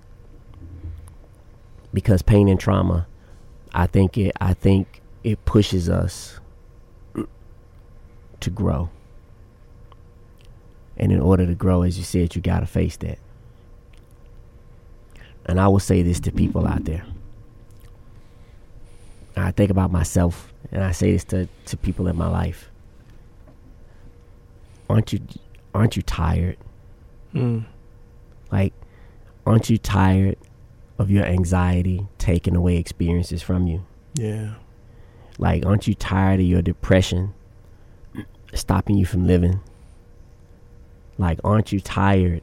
because pain and trauma, I think it I think it pushes us to grow. And in order to grow, as you said, you got to face that. And I will say this to people out there. I think about myself, and I say this to, to people in my life. Aren't you aren't you tired? Mm. Like, aren't you tired of your anxiety taking away experiences from you? Yeah. Like, aren't you tired of your depression stopping you from living? Like, aren't you tired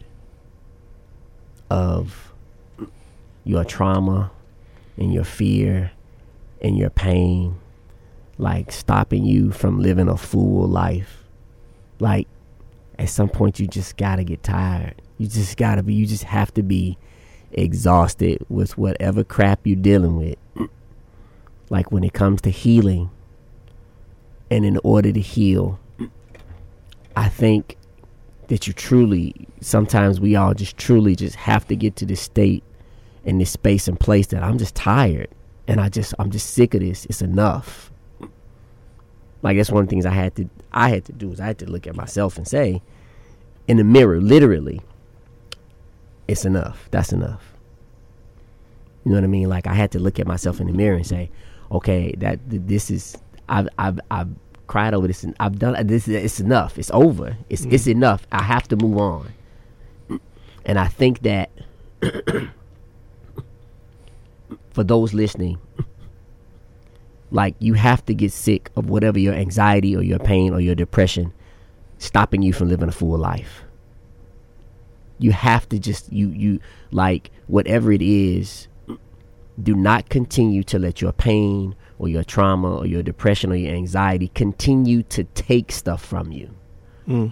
of your trauma and your fear and your pain, like, stopping you from living a full life? Like, at some point you just gotta get tired. You just gotta be, you just have to be exhausted with whatever crap you're dealing with. Like, when it comes to healing, and in order to heal, I think that you truly, sometimes we all just truly just have to get to this state and this space and place that I'm just tired, and I just, I'm just sick of this. It's enough. Like, that's one of the things I had to, I had to do is I had to look at myself and say, in the mirror, literally, it's enough. That's enough. You know what I mean? Like, I had to look at myself in the mirror and say, okay, that this is, I've, I've, I've cried over this, and I've done this. It's enough. It's over. It's, mm-hmm. it's enough. I have to move on. And I think that for those listening, like, you have to get sick of whatever your anxiety or your pain or your depression stopping you from living a full life. You have to just, you, you, like, whatever it is, do not continue to let your pain or your trauma or your depression or your anxiety continue to take stuff from you. Mm.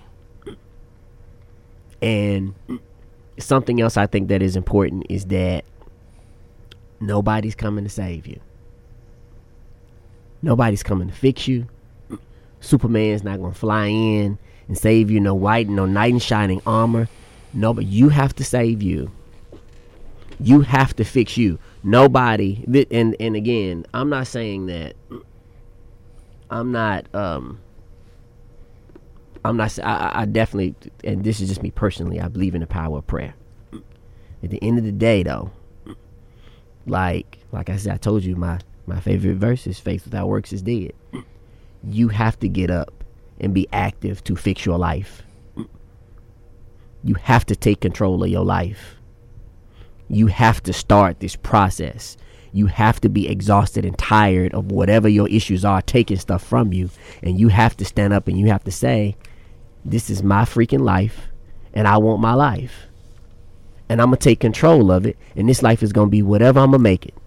And something else I think that is important is that nobody's coming to save you. Nobody's coming to fix you. Superman's not going to fly in and save you. No white, no knight in shining armor. No, but you have to save you. You have to fix you. Nobody, and and again, I'm not saying that. I'm not. Um. I'm not. I, I definitely, and this is just me personally, I believe in the power of prayer. At the end of the day, though, like like I said, I told you my my favorite verse is "Faith without works is dead." You have to get up and be active to fix your life. You have to take control of your life. You have to start this process. You have to be exhausted and tired of whatever your issues are taking stuff from you. And you have to stand up and you have to say, this is my freaking life and I want my life. And I'm going to take control of it. And this life is going to be whatever I'm going to make it.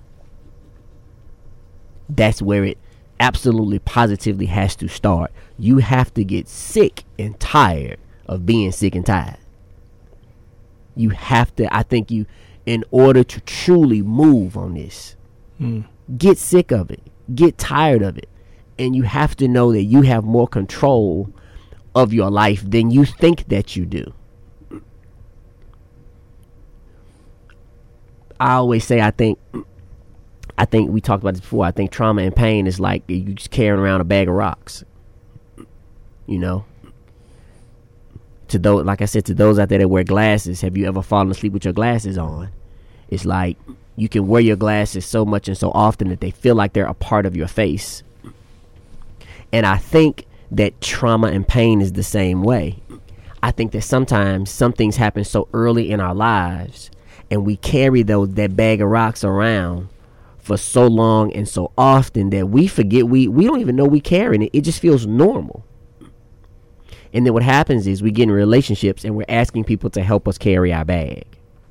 That's where it absolutely positively has to start. You have to get sick and tired of being sick and tired. You have to, I think you, in order to truly move on this, mm. get sick of it, get tired of it. And you have to know that you have more control of your life than you think that you do. I always say, I think, I think we talked about this before. I think trauma and pain is like you just carrying around a bag of rocks. You know? To those, like I said, to those out there that wear glasses, have you ever fallen asleep with your glasses on? It's like you can wear your glasses so much and so often that they feel like they're a part of your face. And I think that trauma and pain is the same way. I think that sometimes some things happen so early in our lives and we carry those that bag of rocks around for so long and so often that we forget, we, we don't even know we carrying it. It just feels normal. And then what happens is we get in relationships and we're asking people to help us carry our bag.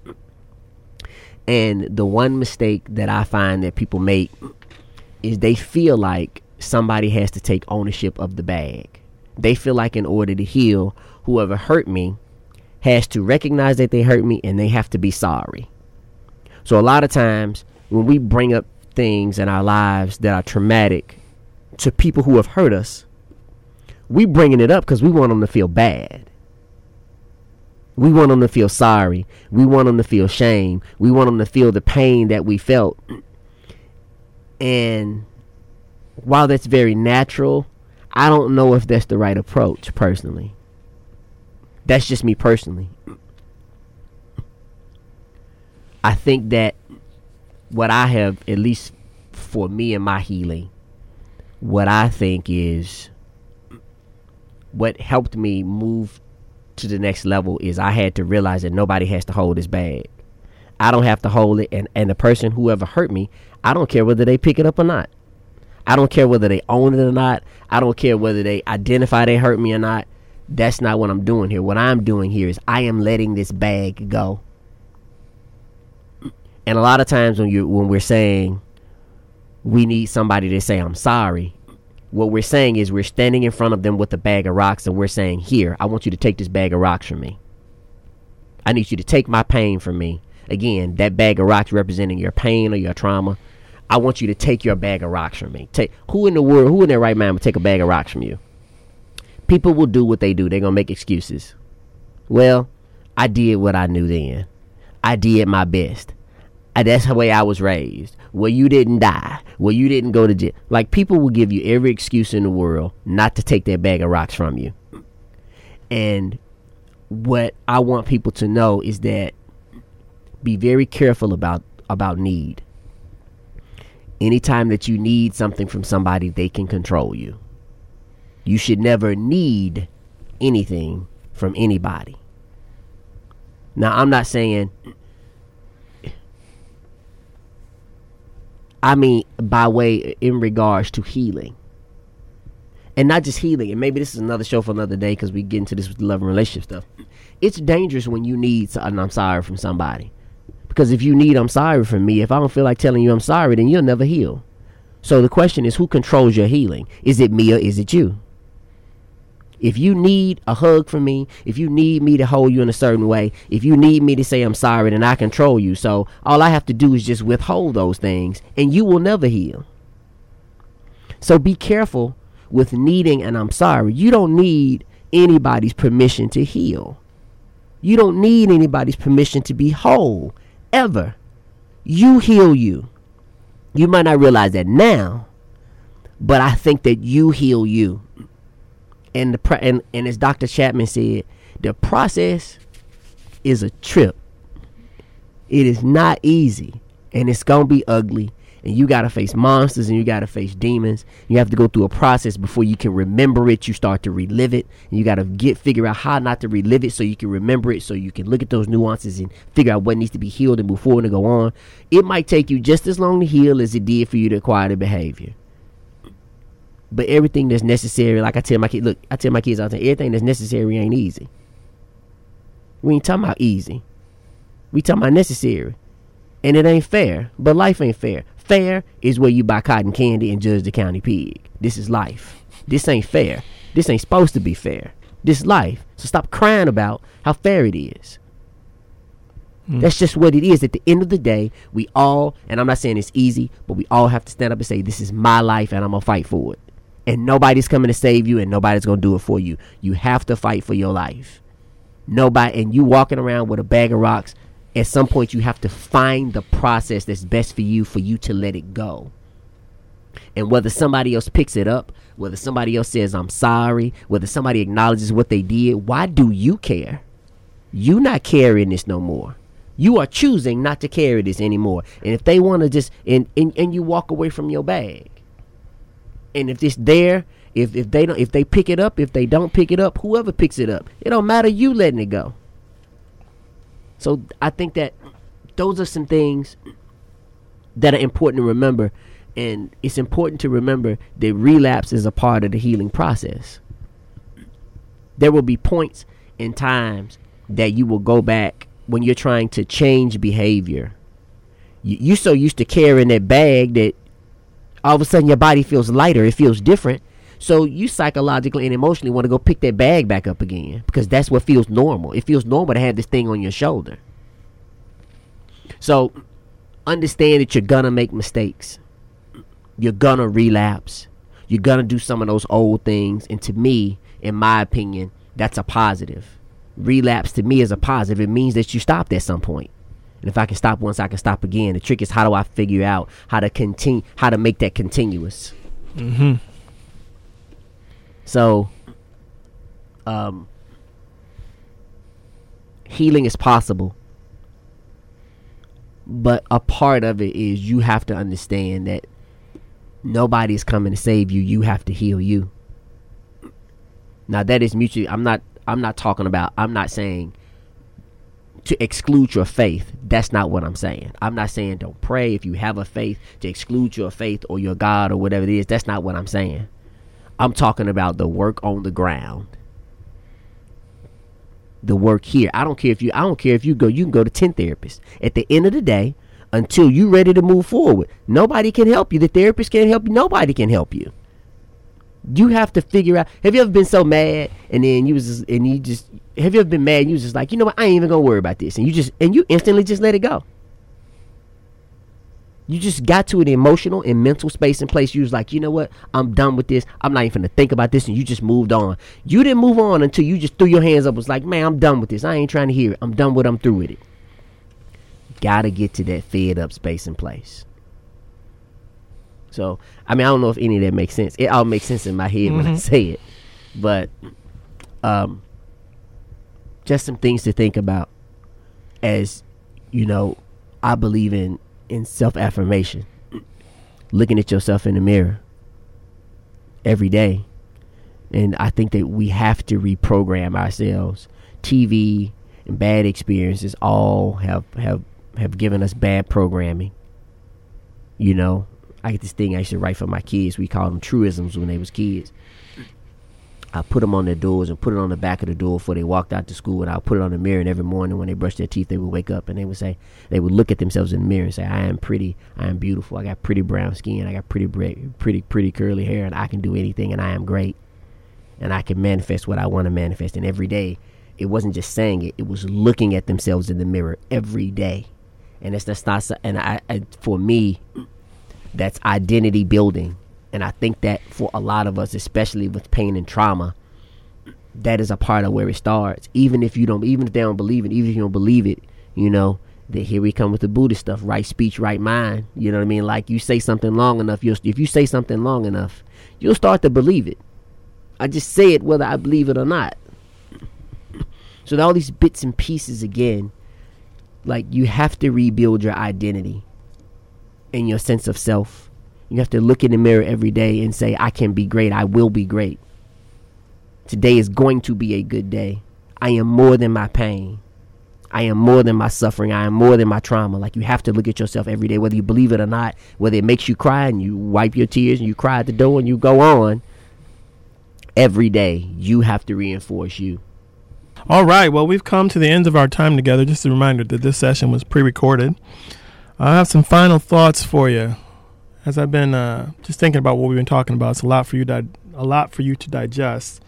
And the one mistake that I find that people make is they feel like somebody has to take ownership of the bag. They feel like in order to heal, whoever hurt me has to recognize that they hurt me and they have to be sorry. So a lot of times when we bring up things in our lives that are traumatic to people who have hurt us, we bringing it up because we want them to feel bad. We want them to feel sorry. We want them to feel shame. We want them to feel the pain that we felt. And while that's very natural, I don't know if that's the right approach personally. That's just me personally. I think that what I have, at least for me and my healing, what I think is what helped me move to the next level is I had to realize that nobody has to hold this bag. I don't have to hold it, and, and the person, whoever hurt me, I don't care whether they pick it up or not. I don't care whether they own it or not. I don't care whether they identify they hurt me or not. That's not what I'm doing here. What I'm doing here is I am letting this bag go. And a lot of times when you when we're saying we need somebody to say I'm sorry, what we're saying is we're standing in front of them with a bag of rocks and we're saying, here, I want you to take this bag of rocks from me. I need you to take my pain from me. Again, that bag of rocks representing your pain or your trauma. I want you to take your bag of rocks from me. Take who in the world, who in their right mind would take a bag of rocks from you? People will do what they do. They're going to make excuses. Well, I did what I knew then. I did my best. I, that's the way I was raised. Well, you didn't die. Well, you didn't go to jail. Like, people will give you every excuse in the world not to take that bag of rocks from you. And what I want people to know is that be very careful about, about need. Anytime that you need something from somebody, they can control you. You should never need anything from anybody. Now, I'm not saying, I mean, by way, in regards to healing. And not just healing. And maybe this is another show for another day because we get into this with the love and relationship stuff. It's dangerous when you need an I'm sorry from somebody. Because if you need I'm sorry from me, if I don't feel like telling you I'm sorry, then you'll never heal. So the question is, who controls your healing? Is it me or is it you? If you need a hug from me, if you need me to hold you in a certain way, if you need me to say I'm sorry, then I control you. So all I have to do is just withhold those things and you will never heal. So be careful with needing an I'm sorry. You don't need anybody's permission to heal. You don't need anybody's permission to be whole, ever. You heal you. You might not realize that now, but I think that you heal you. And the and, and as Doctor Chapman said, the process is a trip. It is not easy, and it's gonna be ugly. And you gotta face monsters, and you gotta face demons. You have to go through a process before you can remember it. You start to relive it, and you gotta get figure out how not to relive it, so you can remember it, so you can look at those nuances and figure out what needs to be healed and move forward and go on. It might take you just as long to heal as it did for you to acquire the behavior. But everything that's necessary, like I tell my kids, look, I tell my kids all the time, everything that's necessary ain't easy. We ain't talking about easy. We talking about necessary. And it ain't fair, but life ain't fair. Fair is where you buy cotton candy and judge the county pig. This is life. This ain't fair. This ain't supposed to be fair. This life. So stop crying about how fair it is. Mm. That's just what it is. At the end of the day, we all, and I'm not saying it's easy, but we all have to stand up and say, this is my life and I'm going to fight for it. And nobody's coming to save you and nobody's going to do it for you. You have to fight for your life. Nobody, and you walking around with a bag of rocks, at some point you have to find the process that's best for you, for you to let it go. And whether somebody else picks it up, whether somebody else says I'm sorry, whether somebody acknowledges what they did, why do you care? You not carrying this no more. You are choosing not to carry this anymore. And if they want to just, and, and, and you walk away from your bag. And if it's there, if, if they don't, if they pick it up, if they don't pick it up, whoever picks it up, it don't matter, you letting it go. So I think that those are some things that are important to remember. And it's important to remember that relapse is a part of the healing process. There will be points and times that you will go back when you're trying to change behavior. You, you're so used to carrying that bag that all of a sudden your body feels lighter. It feels different. So you psychologically and emotionally want to go pick that bag back up again because that's what feels normal. It feels normal to have this thing on your shoulder. So understand that you're going to make mistakes. You're going to relapse. You're going to do some of those old things. And to me, in my opinion, that's a positive. Relapse to me is a positive. It means that you stopped at some point. And if I can stop once, I can stop again. The trick is, how do I figure out how to continue, how to make that continuous? Mm-hmm. So, um, Healing is possible. But a part of it is you have to understand that nobody's coming to save you. You have to heal you. Now that is mutually, I'm not, I'm not talking about, I'm not saying to exclude your faith. That's not what I'm saying. I'm not saying don't pray if you have a faith to exclude your faith or your God or whatever it is. That's not what I'm saying. I'm talking about the work on the ground. The work here. I don't care if you I don't care if you go you can go to ten therapists. At the end of the day, until you're ready to move forward, nobody can help you. The therapist can't help you. Nobody can help you. You have to figure out. Have you ever been so mad and then you was just, and you just have you ever been mad and you was just like, you know what, I ain't even gonna worry about this, and you just and you instantly just let it go. You just got to an emotional and mental space and place. You was like, you know what? I'm done with this. I'm not even going to think about this. And you just moved on. You didn't move on until you just threw your hands up. It was like, man, I'm done with this. I ain't trying to hear it. I'm done with it. I'm through with it. Got to get to that fed up space and place. So, I mean, I don't know if any of that makes sense. It all makes sense in my head mm-hmm. when I say it. But um, just some things to think about as, you know, I believe in in self-affirmation, looking at yourself in the mirror every day. And I think that we have to reprogram ourselves. T V and bad experiences all have have have given us bad programming. You know, I get this thing I used to write for my kids. We called them truisms when they was kids. I put them on their doors and put it on the back of the door before they walked out to school, and I'll put it on the mirror, and every morning when they brushed their teeth, they would wake up and they would say, they would look at themselves in the mirror and say, I am pretty, I am beautiful, I got pretty brown skin, I got pretty pretty pretty curly hair, and I can do anything, and I am great, and I can manifest what I want to manifest. And every day, it wasn't just saying it, it was looking at themselves in the mirror every day. And it's that's not, and I, I for me, that's identity building. And I think that for a lot of us, especially with pain and trauma, that is a part of where it starts. Even if you don't, even if they don't believe it, even if you don't believe it, you know, that here we come with the Buddhist stuff, right speech, right mind. You know what I mean? Like you say something long enough, you'll, if you say something long enough, you'll start to believe it. I just say it whether I believe it or not. So all these bits and pieces again, like you have to rebuild your identity and your sense of self. You have to look in the mirror every day and say, I can be great. I will be great. Today is going to be a good day. I am more than my pain. I am more than my suffering. I am more than my trauma. Like you have to look at yourself every day, whether you believe it or not, whether it makes you cry and you wipe your tears and you cry at the door and you go on. Every day, you have to reinforce you. All right. Well, we've come to the end of our time together. Just a reminder that this session was pre-recorded. I have some final thoughts for you. As I've been uh, just thinking about what we've been talking about, it's a lot for you to a lot for you to digest.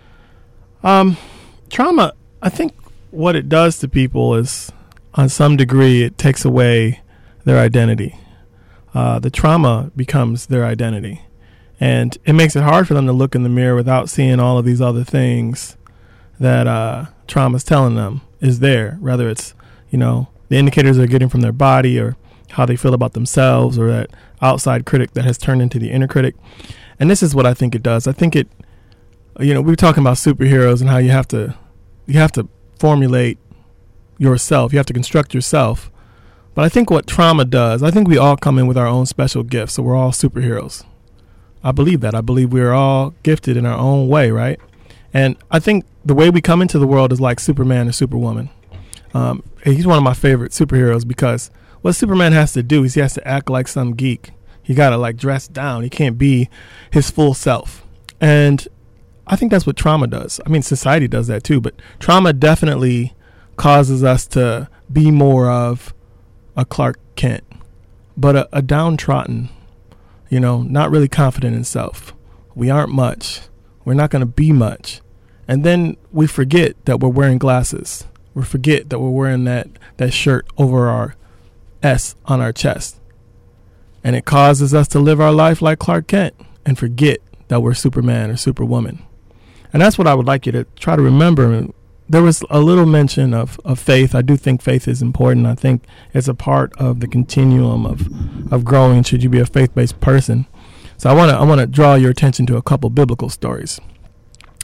Um, trauma, I think what it does to people is, on some degree, it takes away their identity. Uh, the trauma becomes their identity, and it makes it hard for them to look in the mirror without seeing all of these other things that uh, trauma's telling them is there. Whether it's, you know, the indicators they're getting from their body or how they feel about themselves, or that outside critic that has turned into the inner critic. And this is what I think it does. I think it, you know, we were talking about superheroes and how you have to, you have to formulate yourself. You have to construct yourself. But I think what trauma does, I think we all come in with our own special gifts. So we're all superheroes. I believe that. I believe we're all gifted in our own way, right? And I think the way we come into the world is like Superman or Superwoman. Um, he's one of my favorite superheroes because what Superman has to do is he has to act like some geek. He got to like dress down. He can't be his full self. And I think that's what trauma does. I mean, society does that too, but trauma definitely causes us to be more of a Clark Kent, but a, a downtrodden, you know, not really confident in self. We aren't much. We're not going to be much. And then we forget that we're wearing glasses. We forget that we're wearing that, that shirt over our S on our chest. And it causes us to live our life like Clark Kent and forget that we're Superman or Superwoman. And that's what I would like you to try to remember. There was a little mention of, of faith. I do think faith is important. I think it's a part of the continuum of, of growing should you be a faith-based person. So I want to I want to draw your attention to a couple biblical stories.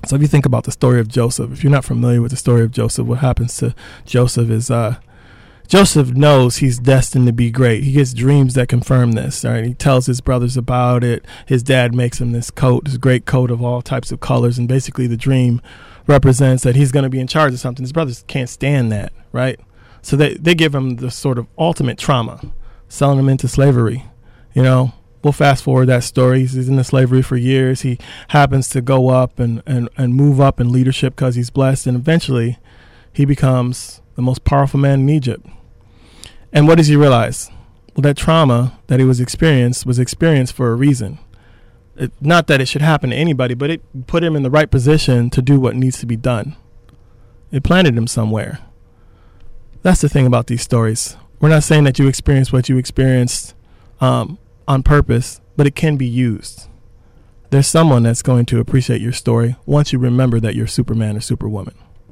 So if you think about the story of Joseph, if you're not familiar with the story of Joseph, what happens to Joseph is uh, Joseph knows he's destined to be great. He gets dreams that confirm this. Right? He tells his brothers about it. His dad makes him this coat, this great coat of all types of colors. And basically the dream represents that he's going to be in charge of something. His brothers can't stand that, right? So they, they give him the sort of ultimate trauma, selling him into slavery, you know. We'll fast forward that story. He's in the slavery for years. He happens to go up and, and, and move up in leadership because he's blessed. And eventually he becomes the most powerful man in Egypt. And what does he realize? Well, that trauma that he was experienced was experienced for a reason. It, not that it should happen to anybody, but it put him in the right position to do what needs to be done. It planted him somewhere. That's the thing about these stories. We're not saying that you experienced what you experienced um, on purpose, but it can be used. There's someone that's going to appreciate your story once you remember that you're Superman or Superwoman.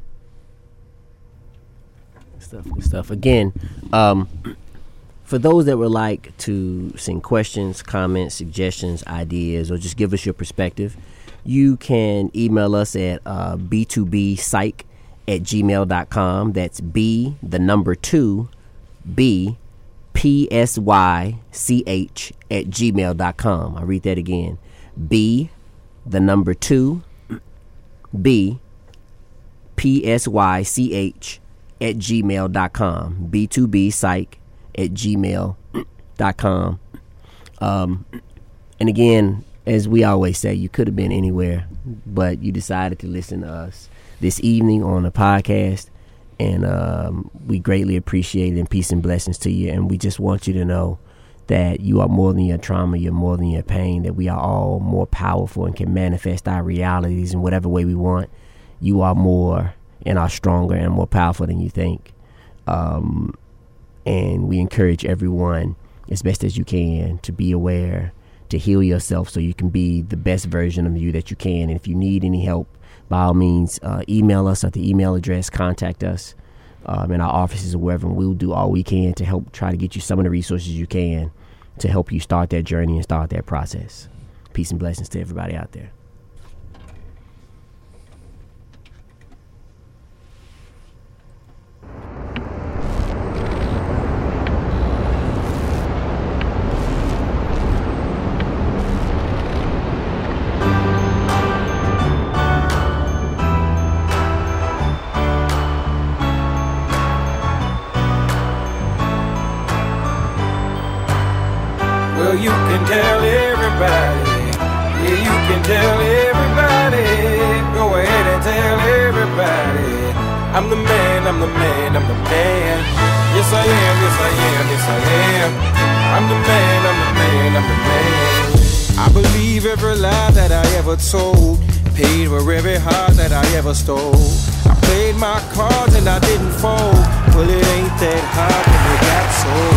Good stuff, good stuff. Again, um, for those that would like to send questions, comments, suggestions, ideas, or just give us your perspective, you can email us at uh, b two b psych at gmail dot com. That's B, the number two, B, P S Y C H at gmail dot com. I'll read that again. B, the number two, B, P S Y C H at gmail dot com. B two B psych at gmail dot com. Um, and again, as we always say, you could have been anywhere, but you decided to listen to us this evening on the podcast. And um, we greatly appreciate it, and peace and blessings to you. And we just want you to know that you are more than your trauma, you're more than your pain, that we are all more powerful and can manifest our realities in whatever way we want. You are more and are stronger and more powerful than you think. Um, and we encourage everyone, as best as you can, to be aware, to heal yourself so you can be the best version of you that you can. And if you need any help, by all means, uh, email us at the email address, contact us um, in our offices or wherever, and we'll do all we can to help try to get you some of the resources you can to help you start that journey and start that process. Peace and blessings to everybody out there. Well, you can tell everybody. Yeah, you can tell everybody. Go ahead and tell everybody. I'm the man, I'm the man, I'm the man. Yes, I am, yes, I am, yes, I am. I'm the man, I'm the man, I'm the man. I believe every lie that I ever told. Paid for every heart that I ever stole. I played my cards and I didn't fold. Well, it ain't that hard when they got sold.